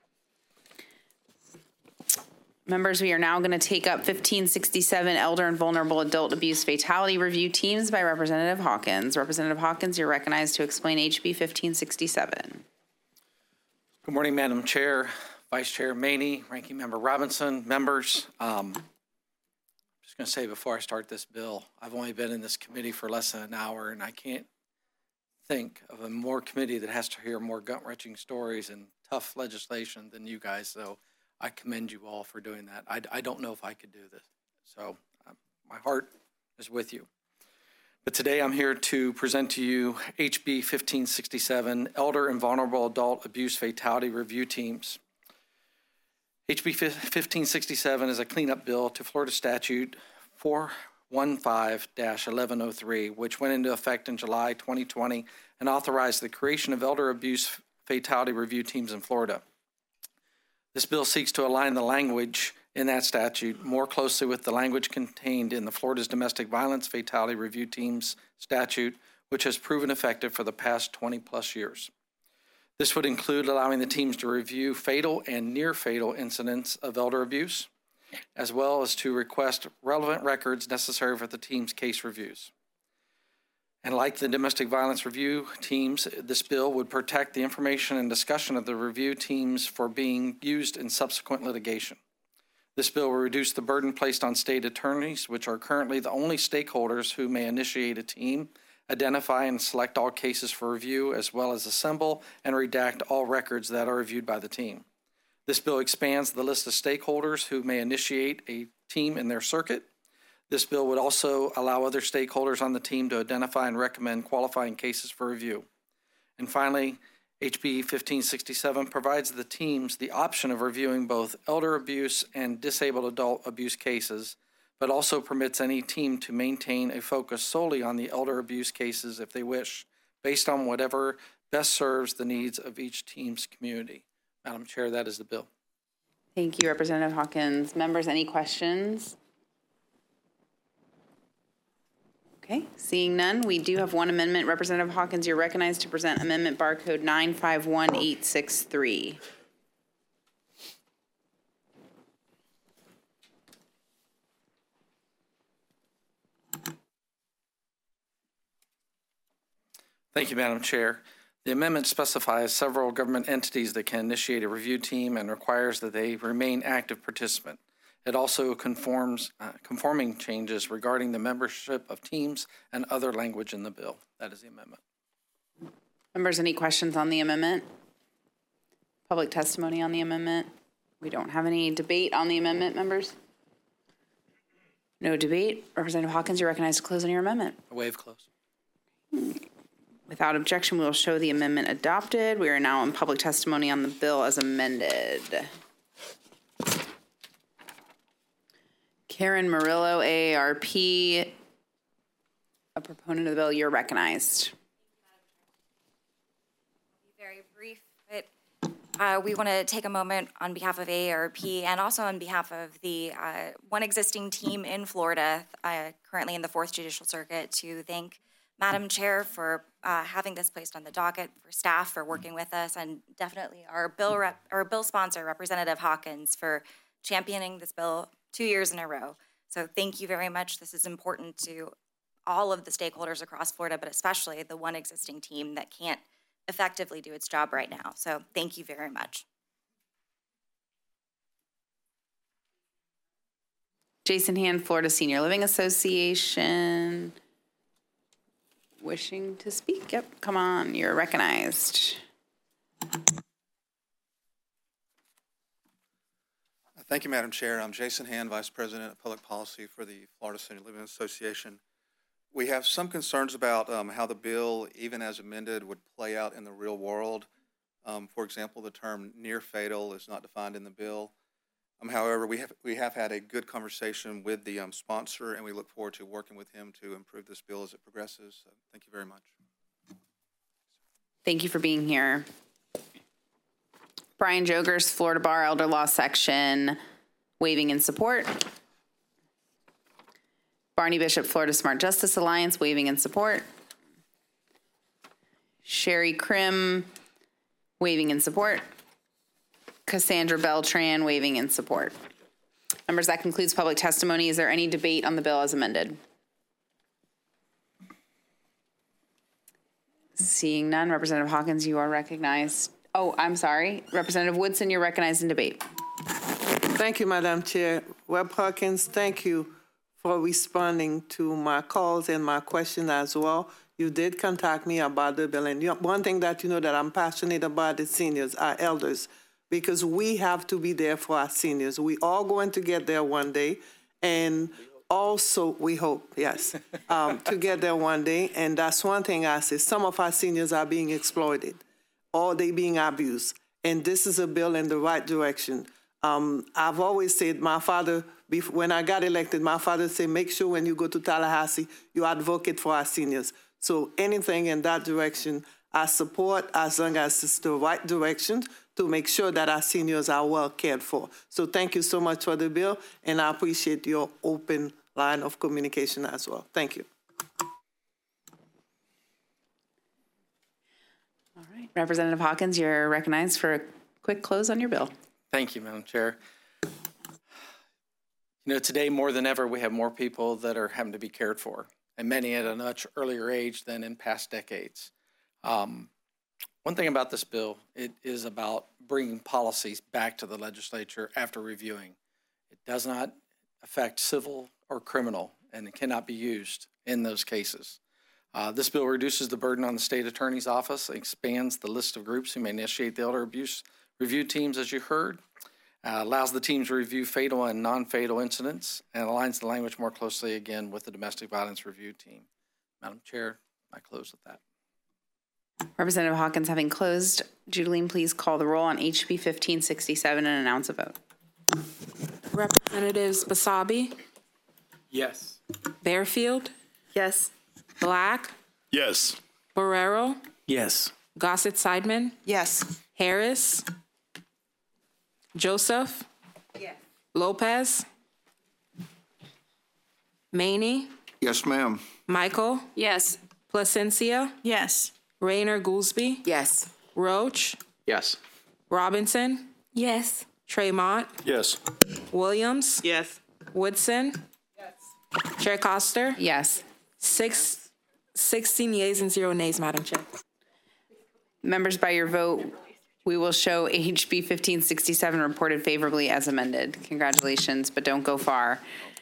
Members, we are now going to take up 1567 Elder and Vulnerable Adult Abuse Fatality Review Teams by Representative Hawkins. Representative Hawkins, you're recognized to explain HB 1567. Good morning, Madam Chair, Vice Chair Maney, Ranking Member Robinson, members. I'm just going to say before I start this bill, I've only been in this committee for less than an hour, and I can't think of a more committee that has to hear more gut-wrenching stories and tough legislation than you guys, so I commend you all for doing that. I don't know if I could do this, so my heart is with you. But today I'm here to present to you HB 1567, Elder and Vulnerable Adult Abuse Fatality Review Teams. HB 1567 is a cleanup bill to Florida Statute 415-1103, which went into effect in July 2020 and authorized the creation of elder abuse fatality review teams in Florida. This bill seeks to align the language in that statute more closely with the language contained in the Florida's Domestic Violence Fatality Review Teams statute, which has proven effective for the past 20-plus years. This would include allowing the teams to review fatal and near-fatal incidents of elder abuse, as well as to request relevant records necessary for the team's case reviews. And like the domestic violence review teams, this bill would protect the information and discussion of the review teams for being used in subsequent litigation. This bill will reduce the burden placed on state attorneys, which are currently the only stakeholders who may initiate a team, identify and select all cases for review, as well as assemble and redact all records that are reviewed by the team. This bill expands the list of stakeholders who may initiate a team in their circuit. This bill would also allow other stakeholders on the team to identify and recommend qualifying cases for review. And finally, HB 1567 provides the teams the option of reviewing both elder abuse and disabled adult abuse cases, but also permits any team to maintain a focus solely on the elder abuse cases if they wish, based on whatever best serves the needs of each team's community. Madam Chair, that is the bill. Thank you, Representative Hawkins. Members, any questions? Okay, seeing none, we do have one amendment. Representative Hawkins, you're recognized to present amendment barcode 951863. Thank you, Madam Chair. The amendment specifies several government entities that can initiate a review team and requires that they remain active participant. It also conforming changes regarding the membership of teams and other language in the bill. That is the amendment. Members, any questions on the amendment? Public testimony on the amendment? We don't have any debate on the amendment, members? No debate. Representative Hawkins, you're recognized to close on your amendment. A waive close. Without objection, we will show the amendment adopted. We are now in public testimony on the bill as amended. Karen Murillo, AARP, a proponent of the bill, you're recognized. I'll be very brief, but we want to take a moment on behalf of AARP and also on behalf of the one existing team in Florida, currently in the 4th Judicial Circuit, to thank Madam Chair for having this placed on the docket, for staff for working with us, and definitely our bill sponsor, Representative Hawkins, for championing this bill 2 years in a row. So thank you very much. This is important to all of the stakeholders across Florida, but especially the one existing team that can't effectively do its job right now. So thank you very much. Jason Hand, Florida Senior Living Association. Wishing to speak? Yep, come on, you're recognized. Thank you, Madam Chair. I'm Jason Hand, Vice President of Public Policy for the Florida Senior Living Association. We have some concerns about how the bill, even as amended, would play out in the real world. For example, the term near fatal is not defined in the bill. However, we have had a good conversation with the sponsor, and we look forward to working with him to improve this bill as it progresses. So thank you very much. Thank you for being here. Brian Jogers, Florida Bar Elder Law Section, waiving in support. Barney Bishop, Florida Smart Justice Alliance, waiving in support. Sherry Krim, waiving in support. Cassandra Beltran, waiving in support. Members, that concludes public testimony. Is there any debate on the bill as amended? Seeing none, Representative Hawkins, you are recognized. Oh, I'm sorry. Representative Woodson, you're recognized in debate. Thank you, Madam Chair. Rep. Hawkins, thank you for responding to my calls and my question as well. You did contact me about the bill, and one thing that you know that I'm passionate about is seniors, our elders, because we have to be there for our seniors. We all going to get there one day, and also, we hope, yes, to get there one day. And that's one thing I say. Some of our seniors are being exploited or they being abused. And this is a bill in the right direction. I've always said, my father, when I got elected, my father said, make sure when you go to Tallahassee, you advocate for our seniors. So anything in that direction, I support as long as it's the right direction to make sure that our seniors are well cared for. So thank you so much for the bill, and I appreciate your open line of communication as well. Thank you. All right. Representative Hawkins, you're recognized for a quick close on your bill. Thank you, Madam Chair. You know, today more than ever, we have more people that are having to be cared for, and many at a much earlier age than in past decades. One thing about this bill, it is about bringing policies back to the legislature after reviewing. It does not affect civil or criminal, and it cannot be used in those cases. This bill reduces the burden on the state attorney's office, expands the list of groups who may initiate the elder abuse review teams, as you heard, allows the teams to review fatal and non-fatal incidents, and aligns the language more closely again with the domestic violence review team. Madam Chair, I close with that. Representative Hawkins, having closed, Judeline, please call the roll on HB 1567 and announce a vote. Representatives Basabi, Yes. Bearfield, Yes. Black, Yes. Borrero, Yes. Gossett Sideman, Yes. Harris, Joseph, Lopez, Maney, Yes, ma'am. Michael, Yes. Placencia, Yes. Rayner Goolsby, Yes. Roach, Yes. Robinson, Yes. Tremont, Yes. Williams, Yes. Woodson, Chair Coster, Yes. 16 yeas and 0 nays, Madam Chair. Members, by your vote, we will show HB 1567 reported favorably as amended. Congratulations, but don't go far.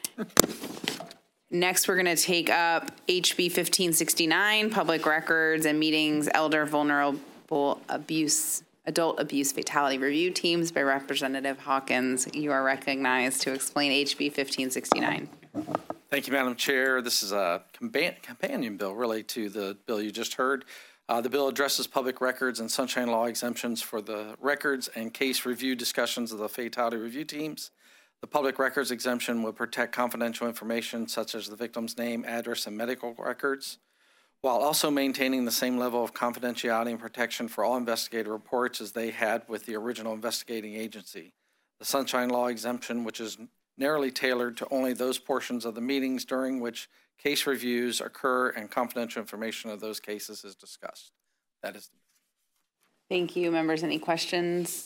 Next, we're going to take up HB 1569, Public Records and Meetings, Elder Vulnerable Abuse, Adult Abuse Fatality Review Teams by Representative Hawkins. You are recognized to explain HB 1569. Thank you, Madam Chair. This is a companion bill, really, to the bill you just heard. The bill addresses public records and sunshine law exemptions for the records and case review discussions of the fatality review teams. The public records exemption would protect confidential information such as the victim's name, address, and medical records, while also maintaining the same level of confidentiality and protection for all investigative reports as they had with the original investigating agency. The sunshine law exemption, which is narrowly tailored to only those portions of the meetings during which case reviews occur and confidential information of those cases is discussed. That is. Thank you. Members, any questions?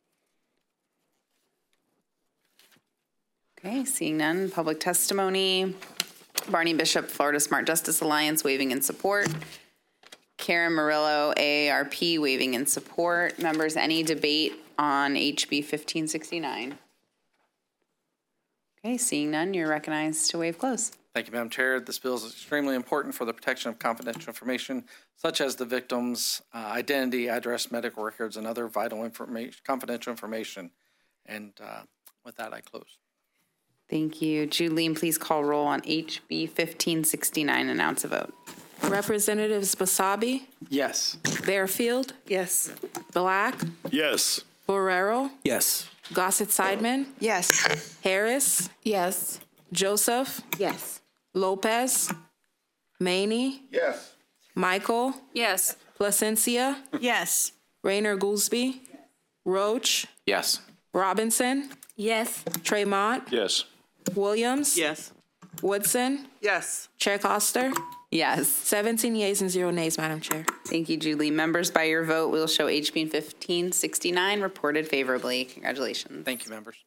Okay, seeing none. Public testimony. Barney Bishop, Florida Smart Justice Alliance, waiving in support. Karen Murillo, AARP, waiving in support. Members, any debate on HB 1569? Okay, seeing none, you're recognized to waive close. Thank you, Madam Chair. This bill is extremely important for the protection of confidential information, such as the victim's identity, address, medical records, and other vital information, confidential information. And with that, I close. Thank you. Judeline, please call roll on HB 1569. Announce a vote. Representatives Basabi, Yes. Bearfield, Yes. Black, Yes. Borrero, Yes. Gossett Sideman, Yes. Harris, Yes. Joseph, Yes. Lopez, Maney, Yes. Michael, Yes. Placencia, Yes. Rayner Goolsby, Roach, Yes. Robinson, Yes. Tremont, Yes. Williams, Yes. Woodson, Yes. Chair Coster, Yes. 17 yeas and 0 nays, Madam Chair. Thank you, Julie. Members, by your vote, we'll show HB 1569 reported favorably. Congratulations. Thank you, members.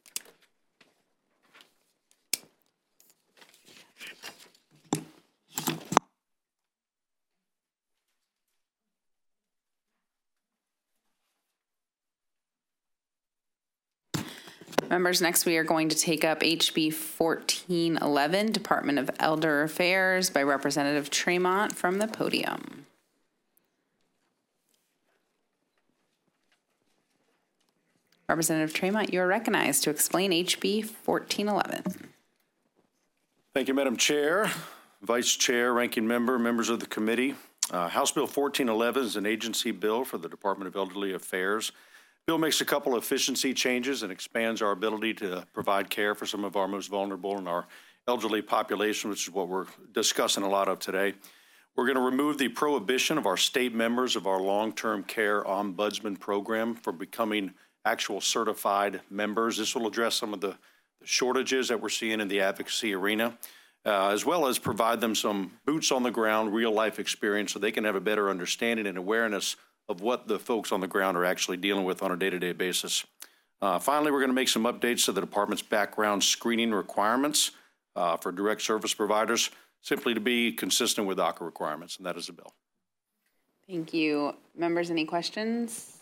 Members, next we are going to take up HB 1411, Department of Elder Affairs by Representative Tremont from the podium. Representative Tremont, you are recognized to explain HB 1411. Thank you, Madam Chair, Vice Chair, Ranking Member, members of the committee. House Bill 1411 is an agency bill for the Department of Elderly Affairs. Bill makes a couple of efficiency changes and expands our ability to provide care for some of our most vulnerable in our elderly population, which is what we're discussing a lot of today. We're going to remove the prohibition of our state members of our long-term care ombudsman program from becoming actual certified members. This will address some of the shortages that we're seeing in the advocacy arena, as well as provide them some boots on the ground, real life experience so they can have a better understanding and awareness of what the folks on the ground are actually dealing with on a day-to-day basis. Finally, we're going to make some updates to the department's background screening requirements for direct service providers, simply to be consistent with DACA requirements, and that is the bill. Thank you. Members, any questions?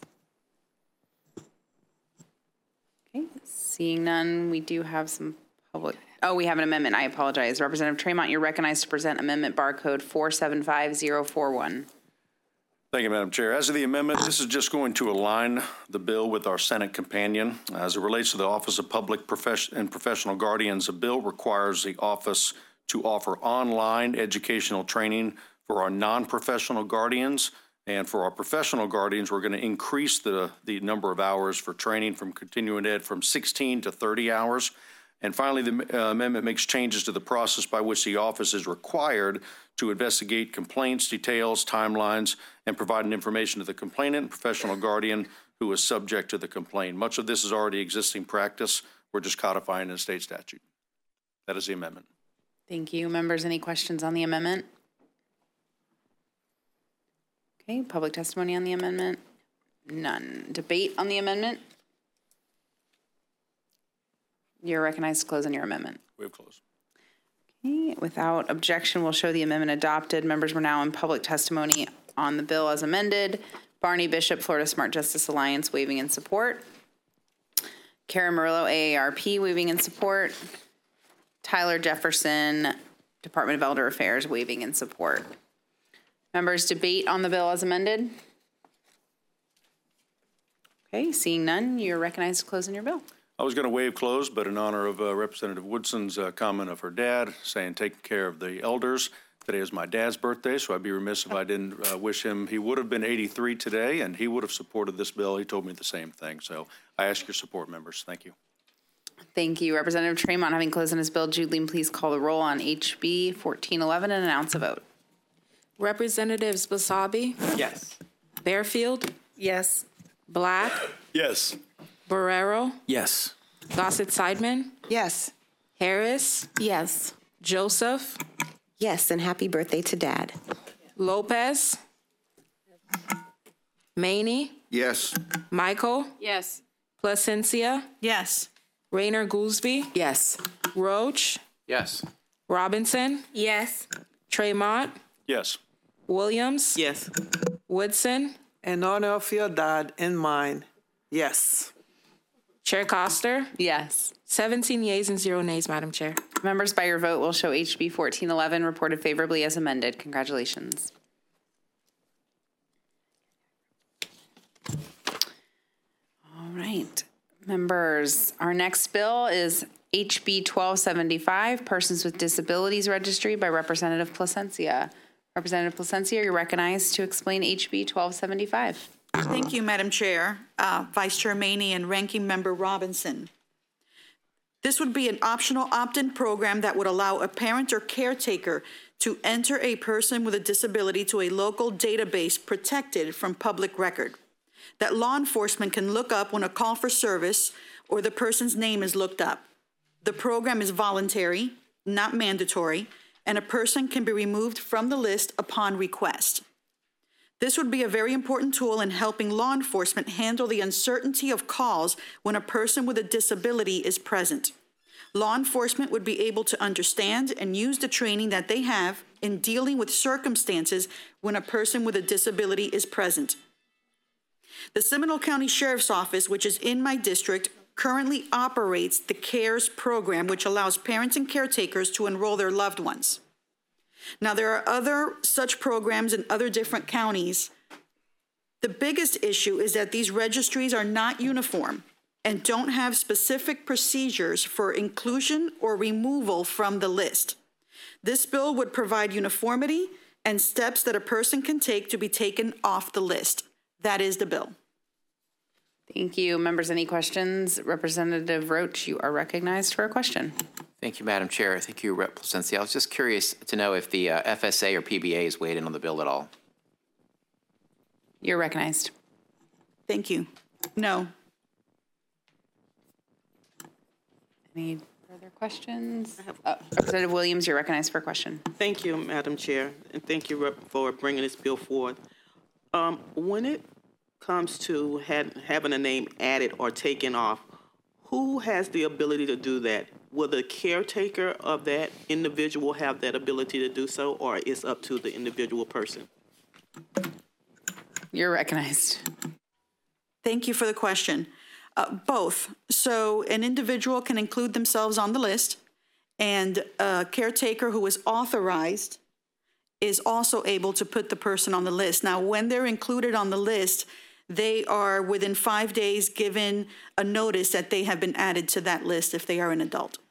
Okay, seeing none, we do have some public. Oh, we have an amendment. I apologize. Representative Tremont, you're recognized to present amendment barcode 475041. Thank you, Madam Chair. As of the amendment, this is just going to align the bill with our Senate companion. As it relates to the Office of Public and Professional Guardians, the bill requires the office to offer online educational training for our non-professional guardians. And for our professional guardians, we're going to increase the number of hours for training from continuing ed from 16 to 30 hours. And finally, the amendment makes changes to the process by which the office is required to investigate complaints, details, timelines, and provide information to the complainant and professional guardian who is subject to the complaint. Much of this is already existing practice. We're just codifying in a state statute. That is the amendment. Thank you. Members, any questions on the amendment? Okay, public testimony on the amendment? None. Debate on the amendment? You're recognized to close on your amendment. We have closed. Okay, without objection, we'll show the amendment adopted. Members, we're now in public testimony on the bill as amended. Barney Bishop, Florida Smart Justice Alliance, waiving in support. Karen Murillo, AARP, waiving in support. Tyler Jefferson, Department of Elder Affairs, waiving in support. Members, debate on the bill as amended? Okay, seeing none, you're recognized to close on your bill. I was going to waive close, but in honor of Representative Woodson's comment of her dad saying taking care of the elders, today is my dad's birthday, so I'd be remiss if I didn't wish him. He would have been 83 today, and he would have supported this bill. He told me the same thing. So I ask your support, members. Thank you. Thank you. Representative Tremont, having closed on his bill, Jude, please call the roll on HB 1411 and announce a vote. Representatives Basabi? Yes. Bearfield? Yes. Black? Yes. Barrero? Yes. Gossett Sideman? Yes. Harris? Yes. Joseph? Yes, and happy birthday to Dad. Lopez? Maney? Yes. Michael? Yes. Placencia? Yes. Rayner Goolsby? Yes. Roach? Yes. Robinson? Yes. Tremont? Yes. Williams? Yes. Woodson? In honor of your dad and mine, yes. Chair Koster? Yes. 17 yeas and 0 nays, Madam Chair. Members, by your vote, will show HB 1411 reported favorably as amended. Congratulations. All right. Members, our next bill is HB 1275, Persons with Disabilities Registry by Representative Placencia. Representative Placencia, you're recognized to explain HB 1275. Thank you, Madam Chair, Vice Chair Maney, and Ranking Member Robinson. This would be an optional opt-in program that would allow a parent or caretaker to enter a person with a disability to a local database protected from public record that law enforcement can look up when a call for service or the person's name is looked up. The program is voluntary, not mandatory, and a person can be removed from the list upon request. This would be a very important tool in helping law enforcement handle the uncertainty of calls when a person with a disability is present. Law enforcement would be able to understand and use the training that they have in dealing with circumstances when a person with a disability is present. The Seminole County Sheriff's Office, which is in my district, currently operates the CARES program, which allows parents and caretakers to enroll their loved ones. Now, there are other such programs in other different counties. The biggest issue is that these registries are not uniform and don't have specific procedures for inclusion or removal from the list. This bill would provide uniformity and steps that a person can take to be taken off the list. That is the bill. Thank you. Members, any questions? Representative Roach, you are recognized for a question. Thank you, Madam Chair. Thank you, Rep. Placencia. I was just curious to know if the FSA or PBA has weighed in on the bill at all. You're recognized. Thank you. No. Any further questions? Representative Williams, you're recognized for a question. Thank you, Madam Chair, and thank you, Rep., for bringing this bill forward. When it comes to having a name added or taken off, who has the ability to do that? Will the caretaker of that individual have that ability to do so, or it's up to the individual person? You're recognized. Thank you for the question. Both. So an individual can include themselves on the list, and a caretaker who is authorized is also able to put the person on the list. Now, when they're included on the list, they are within 5 days given a notice that they have been added to that list if they are an adult.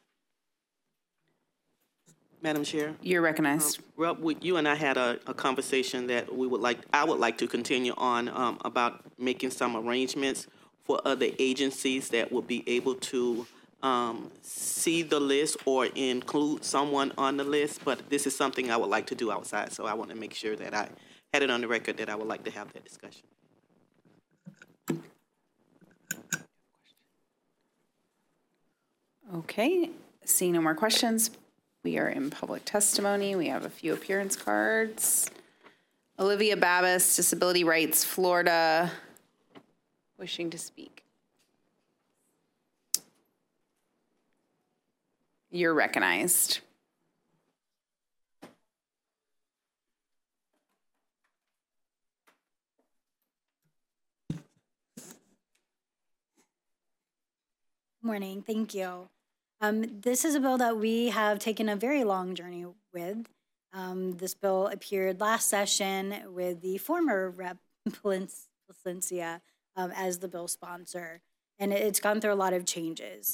Madam Chair? You're recognized. Rep., you and I had a conversation that I would like to continue on about making some arrangements for other agencies that will be able to see the list or include someone on the list, but this is something I would like to do outside, so I want to make sure that I had it on the record that I would like to have that discussion. Okay, seeing no more questions, we are in public testimony. We have a few appearance cards. Olivia Babis, Disability Rights, Florida, wishing to speak. You're recognized. Morning, thank you. This is a bill that we have taken a very long journey with. This bill appeared last session with the former Rep. Placencia as the bill sponsor, and it's gone through a lot of changes.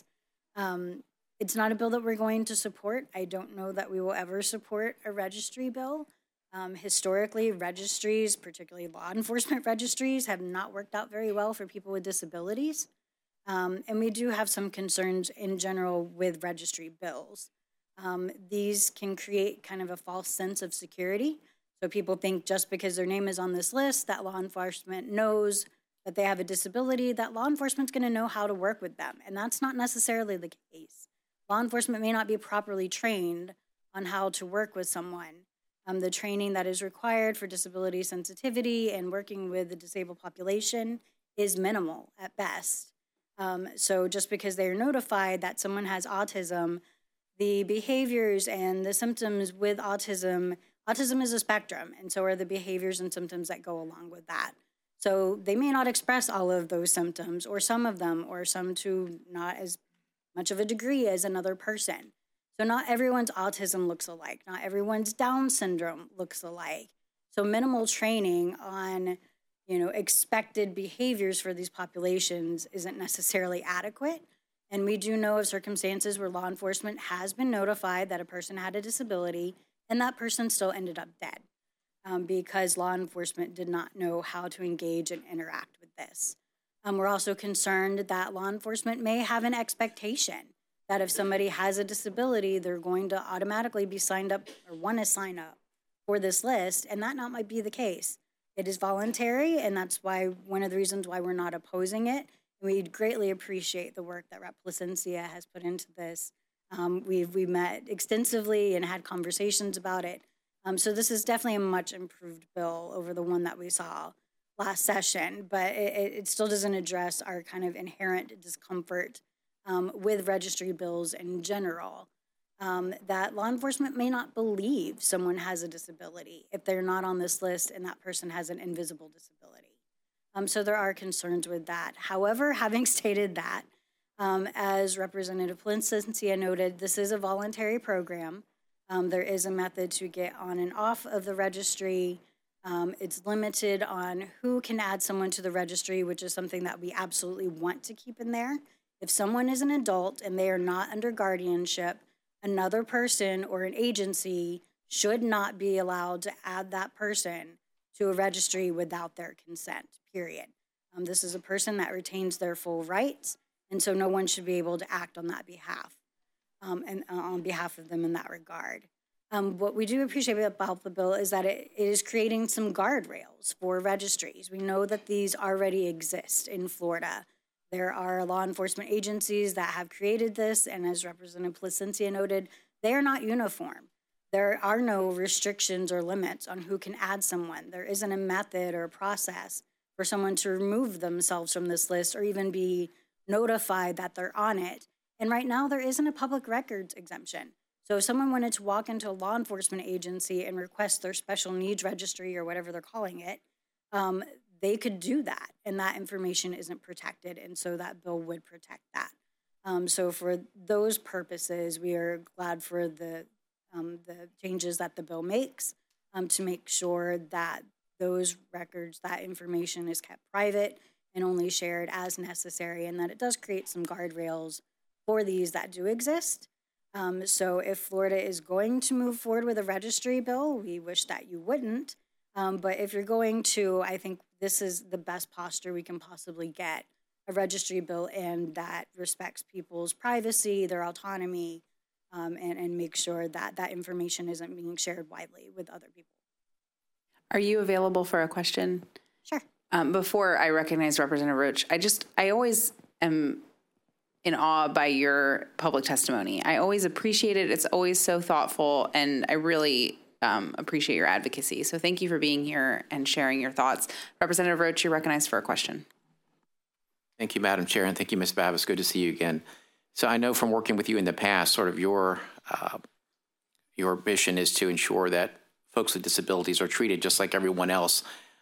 It's not a bill that we're going to support. I don't know that we will ever support a registry bill. Historically, registries, particularly law enforcement registries, have not worked out very well for people with disabilities. And we do have some concerns in general with registry bills. These can create kind of a false sense of security. So people think just because their name is on this list that law enforcement knows that they have a disability, that law enforcement's going to know how to work with them. And that's not necessarily the case. Law enforcement may not be properly trained on how to work with someone. The training that is required for disability sensitivity and working with the disabled population is minimal at best. So just because they're notified that someone has autism, the behaviors and the symptoms with autism is a spectrum, and so are the behaviors and symptoms that go along with that. So they may not express all of those symptoms, or some of them, or some to not as much of a degree as another person. So not everyone's autism looks alike. Not everyone's Down syndrome looks alike. So minimal training on expected behaviors for these populations isn't necessarily adequate. And we do know of circumstances where law enforcement has been notified that a person had a disability and that person still ended up dead because law enforcement did not know how to engage and interact with this. We're also concerned that law enforcement may have an expectation that if somebody has a disability, they're going to automatically be signed up or want to sign up for this list, and that might be the case. It is voluntary, and that's why one of the reasons why we're not opposing it. We greatly appreciate the work that Rep. Placencia has put into this. We met extensively and had conversations about it. So this is definitely a much improved bill over the one that we saw last session, but it still doesn't address our kind of inherent discomfort with registry bills in general. That law enforcement may not believe someone has a disability if they're not on this list and that person has an invisible disability. So there are concerns with that. However, having stated that, as Representative Placencia noted, this is a voluntary program. There is a method to get on and off of the registry. It's limited on who can add someone to the registry, which is something that we absolutely want to keep in there. If someone is an adult and they are not under guardianship, another person or an agency should not be allowed to add that person to a registry without their consent, period. This is a person that retains their full rights, and so no one should be able to act on that behalf, and on behalf of them in that regard. What we do appreciate about the bill is that it is creating some guardrails for registries. We know that these already exist in Florida. There are law enforcement agencies that have created this, and as Representative Placencia noted, they are not uniform. There are no restrictions or limits on who can add someone. There isn't a method or a process for someone to remove themselves from this list or even be notified that they're on it. And right now, there isn't a public records exemption. So if someone wanted to walk into a law enforcement agency and request their special needs registry or whatever they're calling it, they could do that, and that information isn't protected, and so that bill would protect that. So for those purposes, we are glad for the changes that the bill makes to make sure that those records, that information is kept private and only shared as necessary, and that it does create some guardrails for these that do exist. So if Florida is going to move forward with a registry bill, we wish that you wouldn't. But if you're going to, I think this is the best posture we can possibly get, a registry bill in that respects people's privacy, their autonomy, and make sure that that information isn't being shared widely with other people. Are you available for a question? Sure. Before I recognize Representative Roach, I always am in awe by your public testimony. I always appreciate it. It's always so thoughtful, and I really appreciate your advocacy. So thank you for being here and sharing your thoughts. Representative Roach, you're recognized for a question. Thank you, Madam Chair, and thank you, Ms. Bavis. Good to see you again. So I know from working with you in the past, sort of your mission is to ensure that folks with disabilities are treated just like everyone else.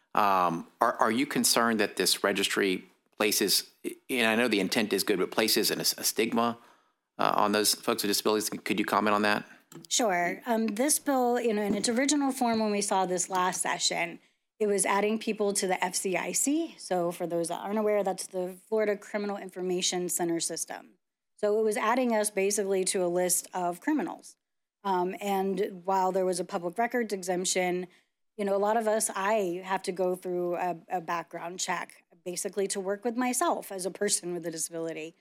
Are you concerned that this registry places, and I know the intent is good, but places a stigma on those folks with disabilities? Could you comment on that? Sure. This bill, in its original form when we saw this last session, it was adding people to the FCIC. So for those that aren't aware, that's the Florida Criminal Information Center system. So it was adding us basically to a list of criminals. And while there was a public records exemption, a lot of us, I have to go through a background check basically to work with myself as a person with a disability.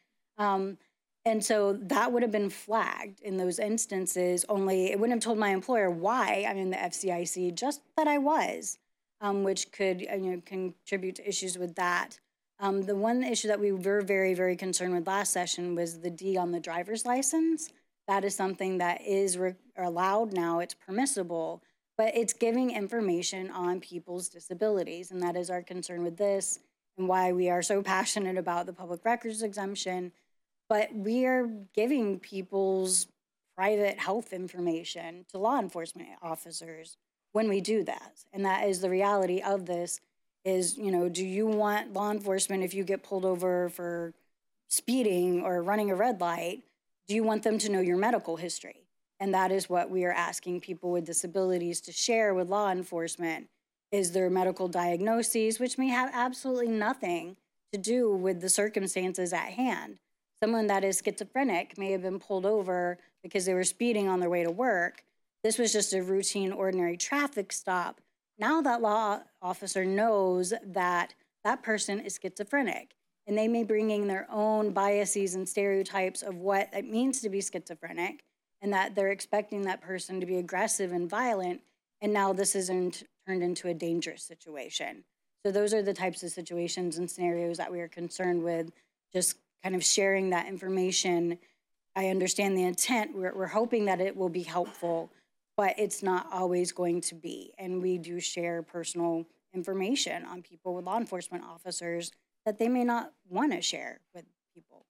And so that would have been flagged in those instances, only it wouldn't have told my employer why I'm in the FCIC, just that I was, which could contribute to issues with that. The one issue that we were very, very concerned with last session was the D on the driver's license. That is something that is allowed now, it's permissible, but it's giving information on people's disabilities, and that is our concern with this and why we are so passionate about the public records exemption. But we are giving people's private health information to law enforcement officers when we do that. And that is the reality of this is, do you want law enforcement, if you get pulled over for speeding or running a red light, do you want them to know your medical history? And that is what we are asking people with disabilities to share with law enforcement, is their medical diagnoses, which may have absolutely nothing to do with the circumstances at hand. Someone that is schizophrenic may have been pulled over because they were speeding on their way to work. This was just a routine, ordinary traffic stop. Now that law officer knows that that person is schizophrenic, and they may bring in their own biases and stereotypes of what it means to be schizophrenic, and that they're expecting that person to be aggressive and violent, and now this isn't turned into a dangerous situation. So those are the types of situations and scenarios that we are concerned with, just kind of sharing that information. I understand the intent. We're hoping that it will be helpful, but it's not always going to be. And we do share personal information on people with law enforcement officers that they may not want to share with people.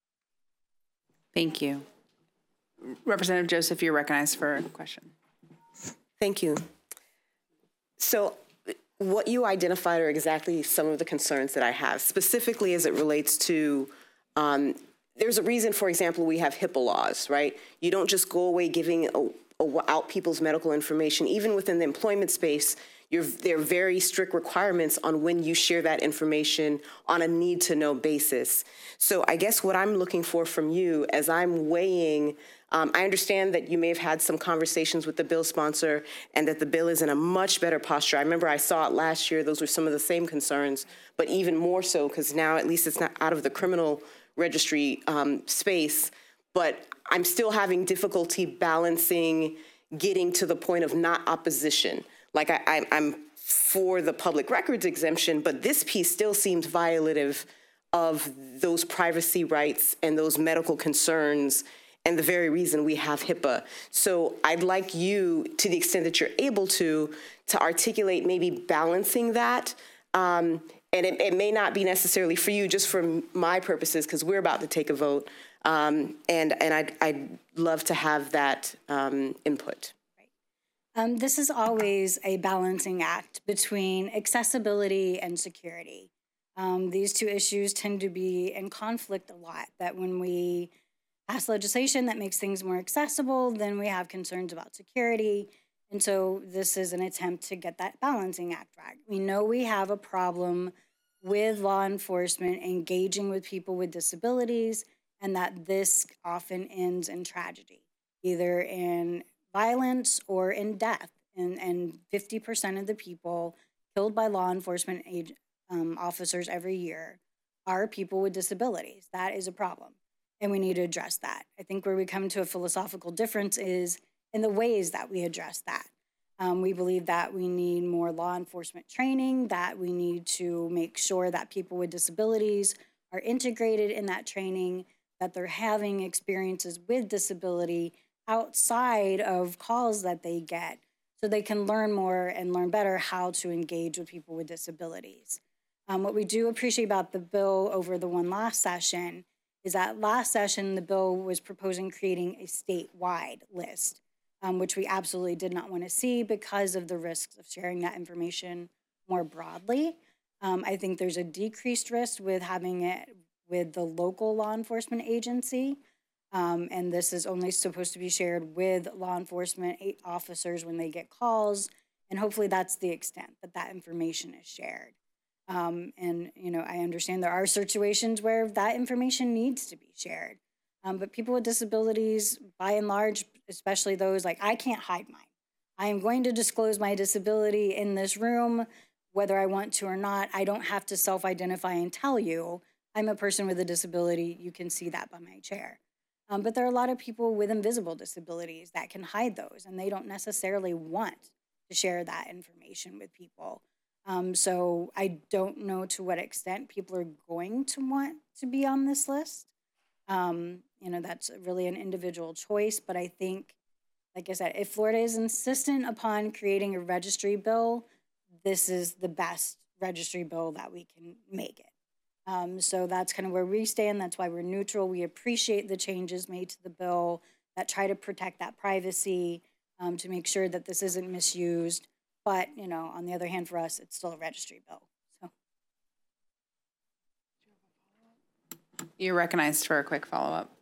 Thank you. Representative Joseph, you're recognized for a question. Thank you. So what you identified are exactly some of the concerns that I have, specifically as it relates to there's a reason, for example, we have HIPAA laws, right? You don't just go away giving out people's medical information. Even within the employment space, there are very strict requirements on when you share that information on a need-to-know basis. So I guess what I'm looking for from you as I'm weighing, I understand that you may have had some conversations with the bill sponsor and that the bill is in a much better posture. I remember I saw it last year. Those were some of the same concerns, but even more so because now at least it's not out of the criminal registry space. But I'm still having difficulty balancing getting to the point of not opposition. Like I'm for the public records exemption, but this piece still seems violative of those privacy rights and those medical concerns and the very reason we have HIPAA. So I'd like you, to the extent that you're able to articulate maybe balancing that. And it may not be necessarily for you, just for my purposes, because we're about to take a vote. And I'd love to have that input. This is always a balancing act between accessibility and security. These two issues tend to be in conflict a lot, that when we pass legislation that makes things more accessible, then we have concerns about security. And so this is an attempt to get that balancing act right. We know we have a problem with law enforcement engaging with people with disabilities, and that this often ends in tragedy, either in violence or in death. And 50% of the people killed by law enforcement officers every year are people with disabilities. That is a problem, and we need to address that. I think where we come to a philosophical difference is in the ways that we address that. We believe that we need more law enforcement training, that we need to make sure that people with disabilities are integrated in that training, that they're having experiences with disability outside of calls that they get, so they can learn more and learn better how to engage with people with disabilities. What we do appreciate about the bill over the one last session is that last session, the bill was proposing creating a statewide list, which we absolutely did not want to see because of the risks of sharing that information more broadly. I think there's a decreased risk with having it with the local law enforcement agency. And this is only supposed to be shared with law enforcement officers when they get calls. And hopefully that's the extent that that information is shared. And, you know, I understand there are situations where that information needs to be shared. But people with disabilities, by and large, especially those, like, I can't hide mine. I am going to disclose my disability in this room, whether I want to or not. I don't have to self-identify and tell you I'm a person with a disability. You can see that by my chair. But there are a lot of people with invisible disabilities that can hide those, and they don't necessarily want to share that information with people. So I don't know to what extent people are going to want to be on this list. You know, that's really an individual choice, but I think, like I said, if Florida is insistent upon creating a registry bill, this is the best registry bill that we can make it. So that's kind of where we stand. That's why we're neutral. We appreciate the changes made to the bill that try to protect that privacy, to make sure that this isn't misused. But, you know, on the other hand, for us, it's still a registry bill. So. You're recognized for a quick follow-up.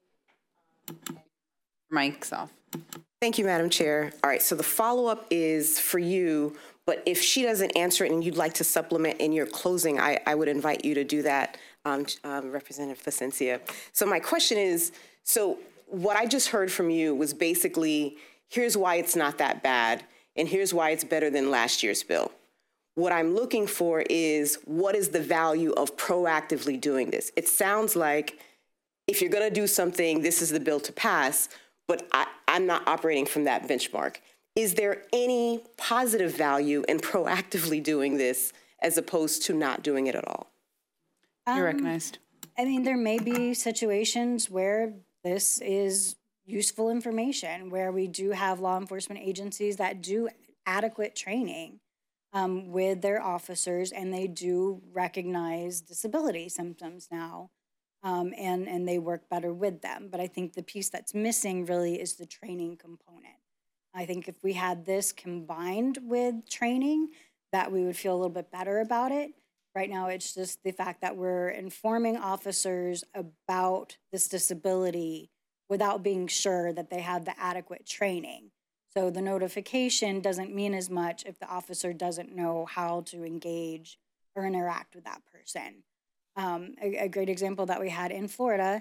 Mic's off. Thank you, Madam Chair. All right, so the follow-up is for you, but if she doesn't answer it and you'd like to supplement in your closing, I would invite you to do that, Representative Placencia. So my question is, so what I just heard from you was basically, here's why it's not that bad, and here's why it's better than last year's bill. What I'm looking for is, what is the value of proactively doing this? It sounds like if you're going to do something, this is the bill to pass, but I'm not operating from that benchmark. Is there any positive value in proactively doing this as opposed to not doing it at all? You're recognized. I mean, there may be situations where this is useful information, where we do have law enforcement agencies that do adequate training with their officers, and they do recognize disability symptoms now, and they work better with them. But I think the piece that's missing really is the training component. I think if we had this combined with training, that we would feel a little bit better about it. Right now, it's just the fact that we're informing officers about this disability without being sure that they have the adequate training. So the notification doesn't mean as much if the officer doesn't know how to engage or interact with that person. A great example that we had in Florida,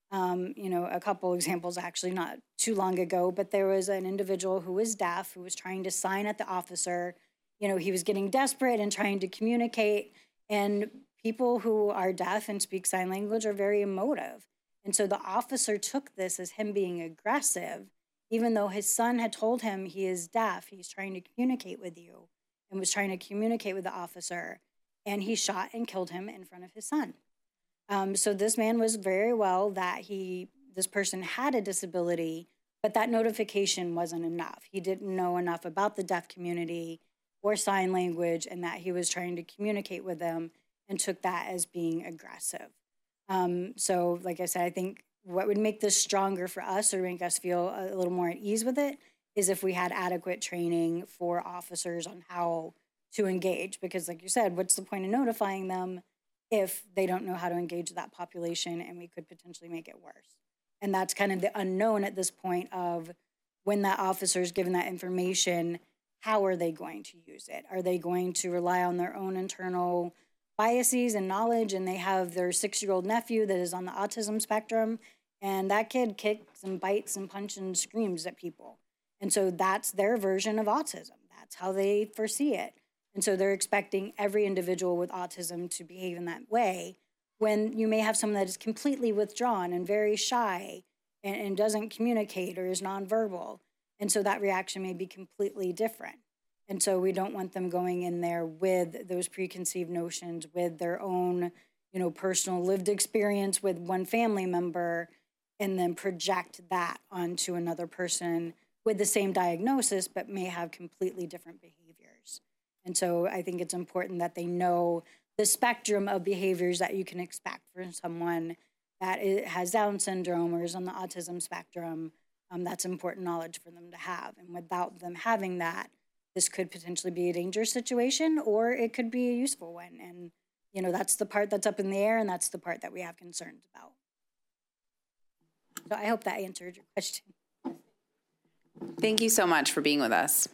a couple examples actually not too long ago, but there was an individual who was deaf who was trying to sign at the officer. He was getting desperate and trying to communicate, and people who are deaf and speak sign language are very emotive. And so the officer took this as him being aggressive, even though his son had told him he is deaf, he's trying to communicate with you, and was trying to communicate with the officer, and he shot and killed him in front of his son. So this man was very well that this person had a disability, but that notification wasn't enough. He didn't know enough about the deaf community or sign language, and that he was trying to communicate with them and took that as being aggressive. So like I said, I think what would make this stronger for us or make us feel a little more at ease with it is if we had adequate training for officers on how to engage. Because like you said, what's the point of notifying them if they don't know how to engage that population, and we could potentially make it worse? And that's kind of the unknown at this point of when that officer is given that information, how are they going to use it? Are they going to rely on their own internal biases and knowledge, and they have their 6-year-old nephew that is on the autism spectrum, and that kid kicks and bites and punches and screams at people. And so that's their version of autism. That's how they foresee it. And so they're expecting every individual with autism to behave in that way, when you may have someone that is completely withdrawn and very shy and doesn't communicate or is nonverbal. And so that reaction may be completely different. And so we don't want them going in there with those preconceived notions, with their own, personal lived experience with one family member, and then project that onto another person with the same diagnosis, but may have completely different behaviors. And so I think it's important that they know the spectrum of behaviors that you can expect from someone that has Down syndrome or is on the autism spectrum. That's important knowledge for them to have. And without them having that, this could potentially be a dangerous situation, or it could be a useful one. And, that's the part that's up in the air, and that's the part that we have concerns about. So I hope that answered your question. Thank you so much for being with us.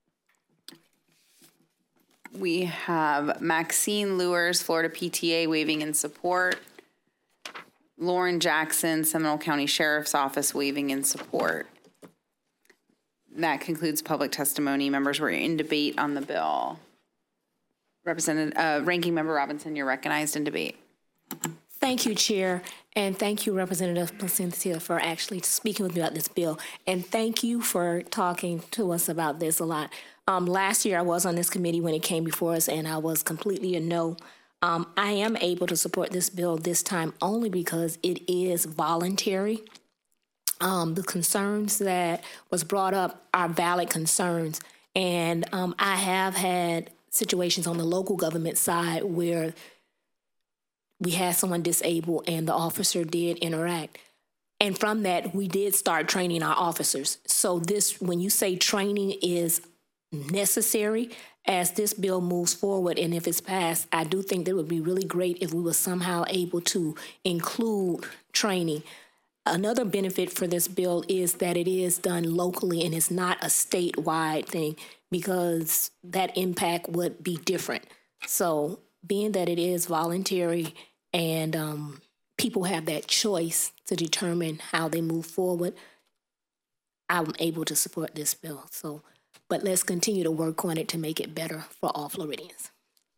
We have Maxine Lewers, Florida PTA, waving in support. Lauren Jackson, Seminole County Sheriff's Office, waving in support. That concludes public testimony. Members, we're in debate on the bill. Ranking Member Robinson, you're recognized in debate. Thank you, Chair, and thank you, Representative Placencia, for actually speaking with me about this bill, and thank you for talking to us about this a lot. Last year, I was on this committee when it came before us, and I was completely a no. I am able to support this bill this time only because it is voluntary. The concerns that was brought up are valid concerns, and I have had situations on the local government side where we had someone disabled and the officer did interact. And from that, we did start training our officers. So this, when you say training is necessary, as this bill moves forward and if it's passed, I do think that it would be really great if we were somehow able to include training. Another benefit for this bill is that it is done locally and it's not a statewide thing, because that impact would be different. So being that it is voluntary and people have that choice to determine how they move forward, I'm able to support this bill. But let's continue to work on it to make it better for all Floridians.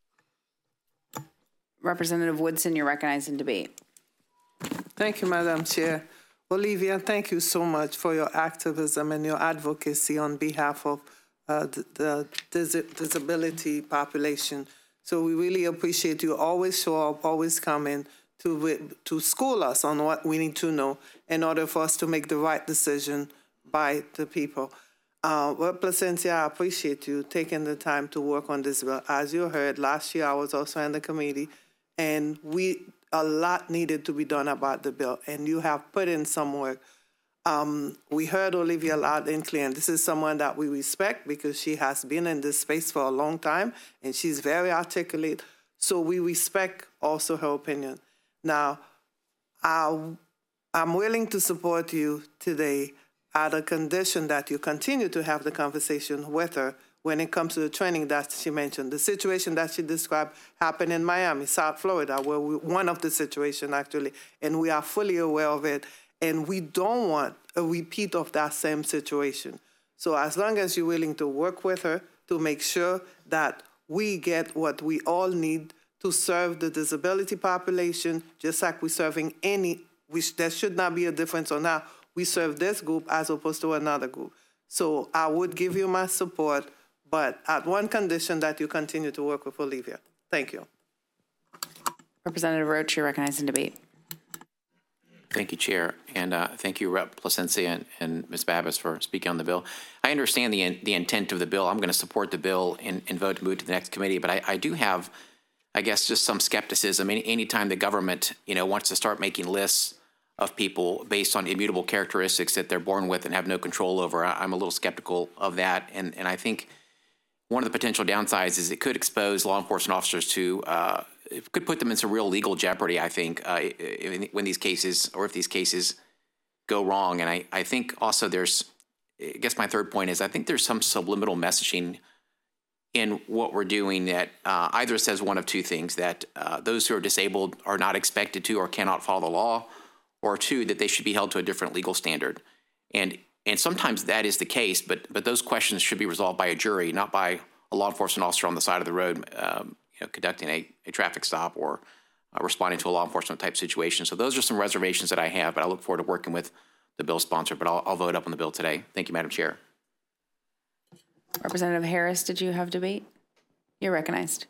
Representative Woodson, you're recognized in debate. Thank you, Madam Chair. Olivia, thank you so much for your activism and your advocacy on behalf of the disability population. So we really appreciate you. Always show up, always come in to school us on what we need to know in order for us to make the right decision by the people. Well, Placencia, I appreciate you taking the time to work on this bill. As you heard, last year I was also in the committee, and a lot needed to be done about the bill, and you have put in some work. We heard Olivia loud and clear, and this is someone that we respect because she has been in this space for a long time, and she's very articulate, so we respect also her opinion. Now, I'm willing to support you today at a condition that you continue to have the conversation with her when it comes to the training that she mentioned. The situation that she described happened in Miami, South Florida, where one of the situations actually, and we are fully aware of it, and we don't want a repeat of that same situation. So as long as you're willing to work with her to make sure that we get what we all need to serve the disability population, just like we're serving there should not be a difference on how we serve this group as opposed to another group. So I would give you my support, but at one condition, that you continue to work with Olivia. Thank you. Representative Roach, you're recognized in debate. Thank you, Chair, and thank you, Rep. Plasencia and Ms. Babbis for speaking on the bill. I understand the intent of the bill. I'm going to support the bill and vote to move to the next committee, but I do have, I guess, just some skepticism. Anytime the government, wants to start making lists of people based on immutable characteristics that they're born with and have no control over, I'm a little skeptical of that, and I think one of the potential downsides is it could expose law enforcement officers to it could put them in some real legal jeopardy, I think, when these cases, or if these cases go wrong. And I think also I guess my third point is I think there's some subliminal messaging in what we're doing that either says one of two things, that those who are disabled are not expected to or cannot follow the law, or two, that they should be held to a different legal standard. And sometimes that is the case, but those questions should be resolved by a jury, not by a law enforcement officer on the side of the road conducting a traffic stop or responding to a law enforcement type situation. So those are some reservations that I have, but I look forward to working with the bill sponsor, but I'll vote up on the bill today. Thank you, Madam Chair. Representative Harris, did you have debate? You're recognized.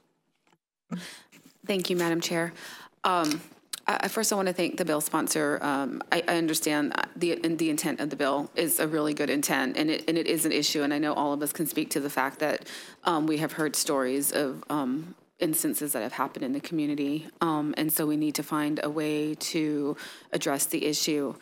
Thank you, Madam Chair. First, I want to thank the bill sponsor. I understand the intent of the bill is a really good intent, and it is an issue. And I know all of us can speak to the fact that we have heard stories of instances that have happened in the community, and so we need to find a way to address the issue.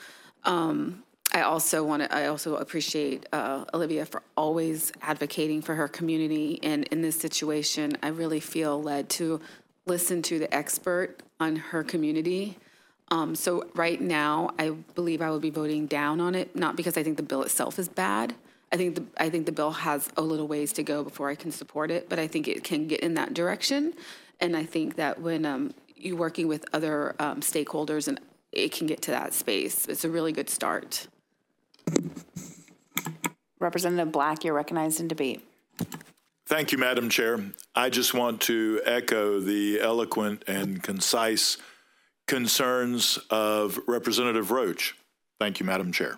I also appreciate Olivia for always advocating for her community, and in this situation, I really feel led to listen to the expert on her community. So right now, I believe I will be voting down on it, not because I think the bill itself is bad. I think the bill has a little ways to go before I can support it, but I think it can get in that direction. And I think that when you're working with other stakeholders, and it can get to that space, it's a really good start. Representative Black, you're recognized in debate. Thank you, Madam Chair. I just want to echo the eloquent and concise concerns of Representative Roach. Thank you, Madam Chair.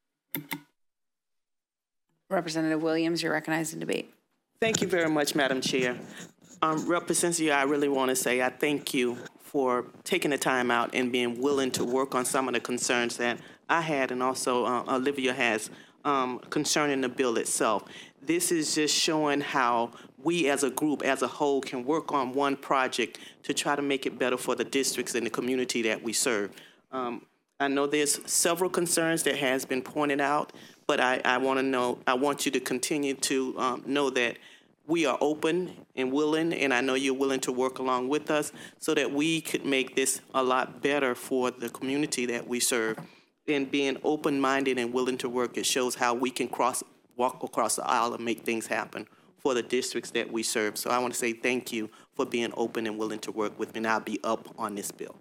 Representative Williams, you're recognized in debate. Thank you very much, Madam Chair. Representative, I really want to say I thank you for taking the time out and being willing to work on some of the concerns that I had, and also Olivia has concerning the bill itself. This is just showing how we as a group, as a whole, can work on one project to try to make it better for the districts and the community that we serve. I know there's several concerns that has been pointed out, but I want you to continue to know that we are open and willing, and I know you're willing to work along with us so that we could make this a lot better for the community that we serve. And being open-minded and willing to work, it shows how we can walk across the aisle and make things happen for the districts that we serve. So I want to say thank you for being open and willing to work with me, and I'll be up on this bill.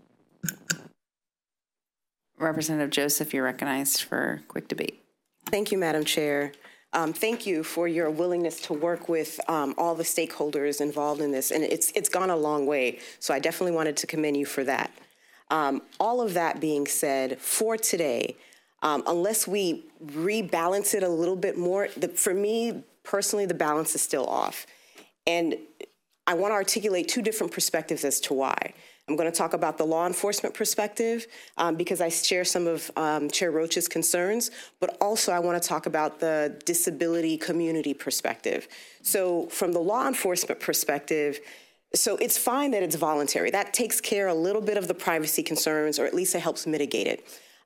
Representative Joseph, you're recognized for quick debate. Thank you, Madam Chair. Thank you for your willingness to work with all the stakeholders involved in this, and it's gone a long way, so I definitely wanted to commend you for that. All of that being said, for today, unless we rebalance it a little bit more, for me personally, the balance is still off. And I want to articulate two different perspectives as to why. I'm going to talk about the law enforcement perspective because I share some of Chair Roach's concerns, but also I want to talk about the disability community perspective. So from the law enforcement perspective, so it's fine that it's voluntary. That takes care a little bit of the privacy concerns, or at least it helps mitigate it.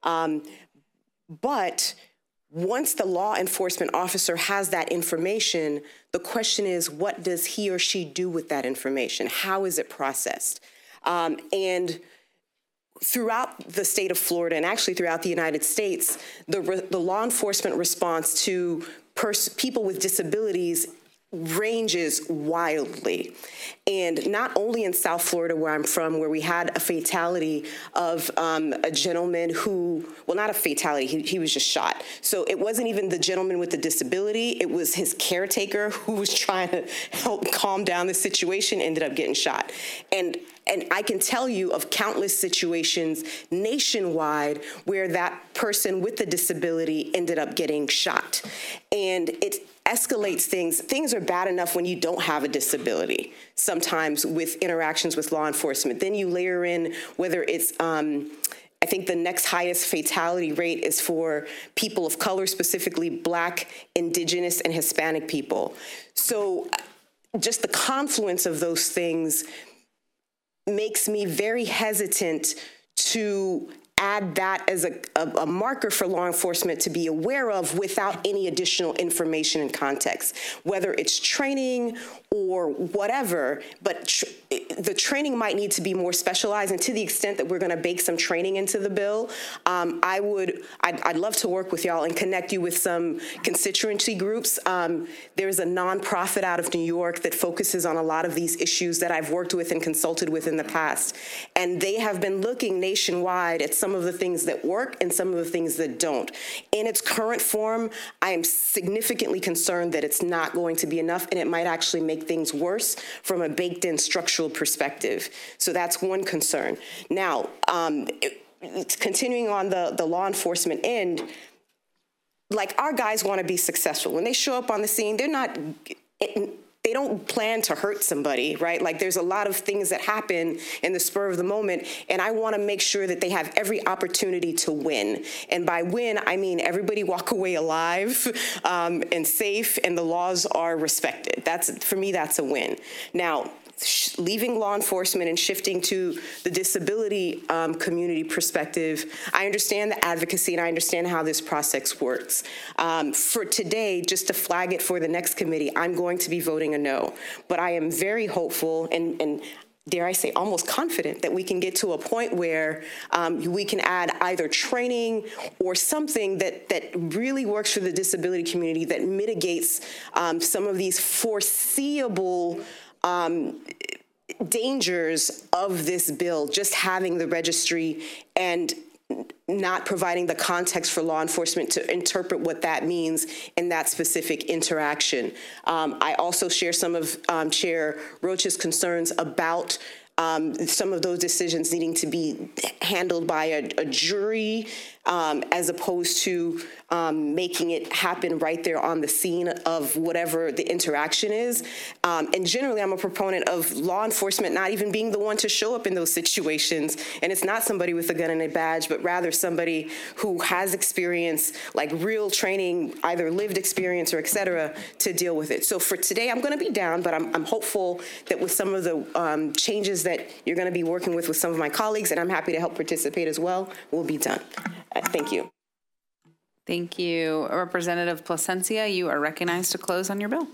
But once the law enforcement officer has that information, the question is, what does he or she do with that information? How is it processed? And throughout the state of Florida and actually throughout the United States, the law enforcement response to people with disabilities ranges wildly. And not only in South Florida, where I'm from, where we had a fatality of a gentleman who, well, not a fatality, he was just shot. So it wasn't even the gentleman with the disability, it was his caretaker who was trying to help calm down the situation, ended up getting shot. And I can tell you of countless situations nationwide where that person with the disability ended up getting shot. And it escalates things. Things are bad enough when you don't have a disability, sometimes with interactions with law enforcement. Then you layer in whether it's, I think the next highest fatality rate is for people of color, specifically Black, Indigenous, and Hispanic people. So just the confluence of those things makes me very hesitant to add that as a marker for law enforcement to be aware of without any additional information and context, whether it's training or whatever, but the training might need to be more specialized, and to the extent that we're going to bake some training into the bill, I'd love to work with y'all and connect you with some constituency groups. There's a nonprofit out of New York that focuses on a lot of these issues that I've worked with and consulted with in the past, and they have been looking nationwide at some of the things that work and some of the things that don't. In its current form, I am significantly concerned that it's not going to be enough, and it might actually make things worse from a baked-in structural perspective. So that's one concern. Now, continuing on the law enforcement end, like, our guys want to be successful. When they show up on the scene, they don't plan to hurt somebody, right? Like, there's a lot of things that happen in the spur of the moment, and I want to make sure that they have every opportunity to win. And by win, I mean everybody walk away alive and safe, and the laws are respected. For me, that's a win. Now, leaving law enforcement and shifting to the disability community perspective, I understand the advocacy and I understand how this process works. For today, just to flag it for the next committee, I'm going to be voting a no. But I am very hopeful and dare I say, almost confident that we can get to a point where we can add either training or something that really works for the disability community, that mitigates some of these foreseeable dangers of this bill, just having the registry and not providing the context for law enforcement to interpret what that means in that specific interaction. I also share some of Chair Roach's concerns about some of those decisions needing to be handled by a jury as opposed to making it happen right there on the scene of whatever the interaction is. And generally, I'm a proponent of law enforcement not even being the one to show up in those situations. And it's not somebody with a gun and a badge, but rather somebody who has experience, like real training, either lived experience or et cetera, to deal with it. So for today, I'm going to be down, but I'm hopeful that with some of the changes that you're going to be working with some of my colleagues, and I'm happy to help participate as well, we'll be done. Thank you. Thank you. Representative Plasencia, you are recognized to close on your bill.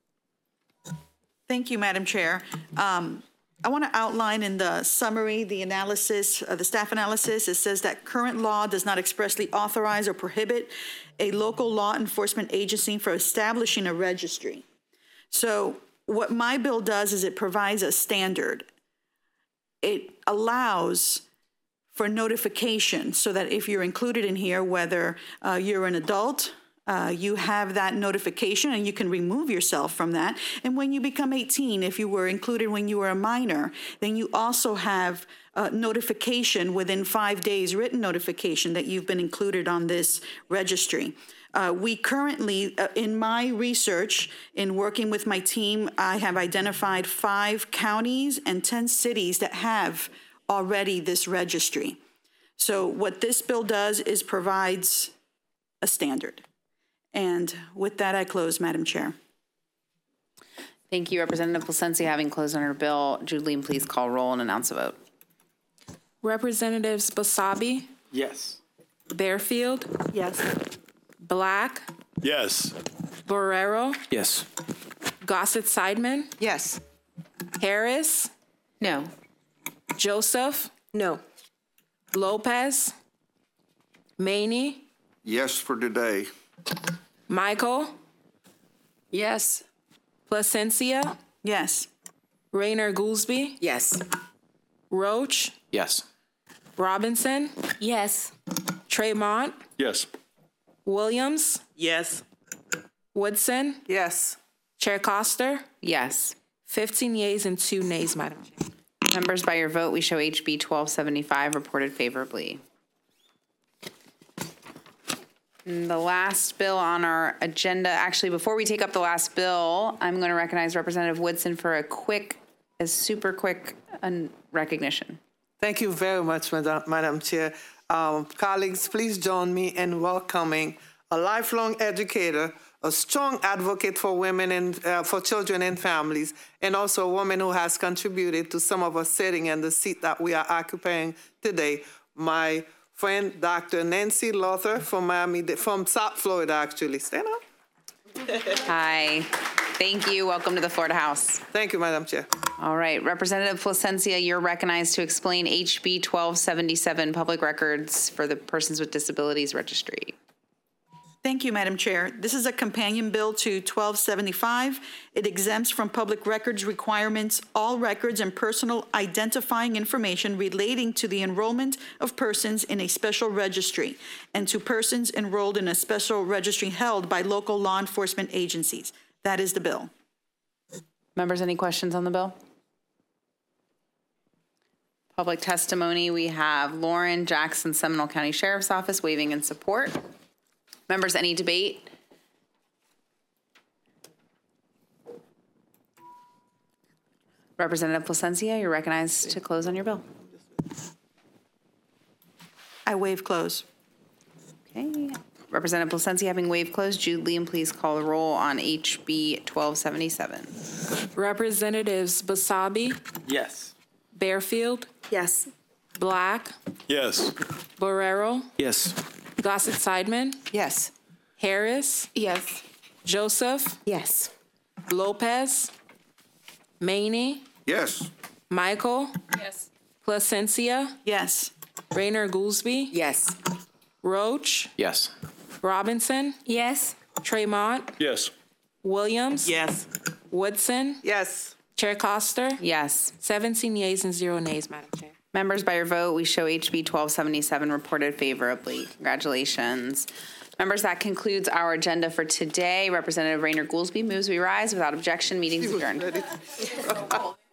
Thank you, Madam Chair. I want to outline in the summary, the analysis, the staff analysis. It says that current law does not expressly authorize or prohibit a local law enforcement agency from establishing a registry. So what my bill does is it provides a standard. It allows for notification so that if you're included in here, whether you're an adult, you have that notification and you can remove yourself from that. And when you become 18, if you were included when you were a minor, then you also have notification within 5 days, written notification that you've been included on this registry. We currently, in my research, in working with my team, I have identified 5 counties and 10 cities that have already this registry. So what this bill does is provides a standard. And with that, I close, Madam Chair. Thank you, Representative Plasencia. Having closed on her bill, Julie, please call roll and announce a vote. Representatives Basabi? Yes. Bearfield? Yes. Black? Yes. Borrero? Yes. Gossett-Seidman? Yes. Harris? No. Joseph? No. Lopez, Maney, Yes for today. Michael, Yes. Placencia, Yes. Rayner Goolsby, Yes. Roach, Yes. Robinson, Yes. Tremont, Yes. Williams, Yes. Woodson, Yes. Chair Coster, Yes. 15 yeas and 2 nays, Madam Chair. Members, by your vote, we show HB 1275 reported favorably. And the last bill on our agenda, actually, before we take up the last bill, I'm going to recognize Representative Woodson for a super quick recognition. Thank you very much, Madam Chair. Colleagues, please join me in welcoming a lifelong educator, a strong advocate for women and for children and families, and also a woman who has contributed to some of us sitting in the seat that we are occupying today. My friend, Dr. Nancy Lothar from South Florida, actually. Stand up. Hi. Thank you. Welcome to the Florida House. Thank you, Madam Chair. All right. Representative Placencia, you're recognized to explain HB 1277, Public Records for the Persons with Disabilities Registry. Thank you, Madam Chair. This is a companion bill to 1275. It exempts from public records requirements all records and personal identifying information relating to the enrollment of persons in a special registry and to persons enrolled in a special registry held by local law enforcement agencies. That is the bill. Members, any questions on the bill? Public testimony, we have Lauren Jackson, Seminole County Sheriff's Office, waiving in support. Members, any debate? Representative Placencia, you're recognized to close on your bill. I waive close. Okay. Representative Placencia, having waived close, Jude Liam, please call the roll on HB 1277. Representatives Basabi, Yes. Bearfield, Yes. Black, Yes. Borrero, Yes. Gossett Sideman, Yes. Harris, Yes. Joseph, Yes. Lopez, Maney, Yes. Michael, Yes. Placencia, Yes. Rayner Goolsby, Yes. Roach, Yes. Robinson, Yes. Tremont, Yes. Williams, Yes. Woodson, Yes. Chair Coster, Yes. 17 yeas and 0 nays, Madam Chair. Members, by your vote, we show HB 1277 reported favorably. Congratulations. Members, that concludes our agenda for today. Representative Rayner Goolsby moves we rise. Without objection, meeting is adjourned.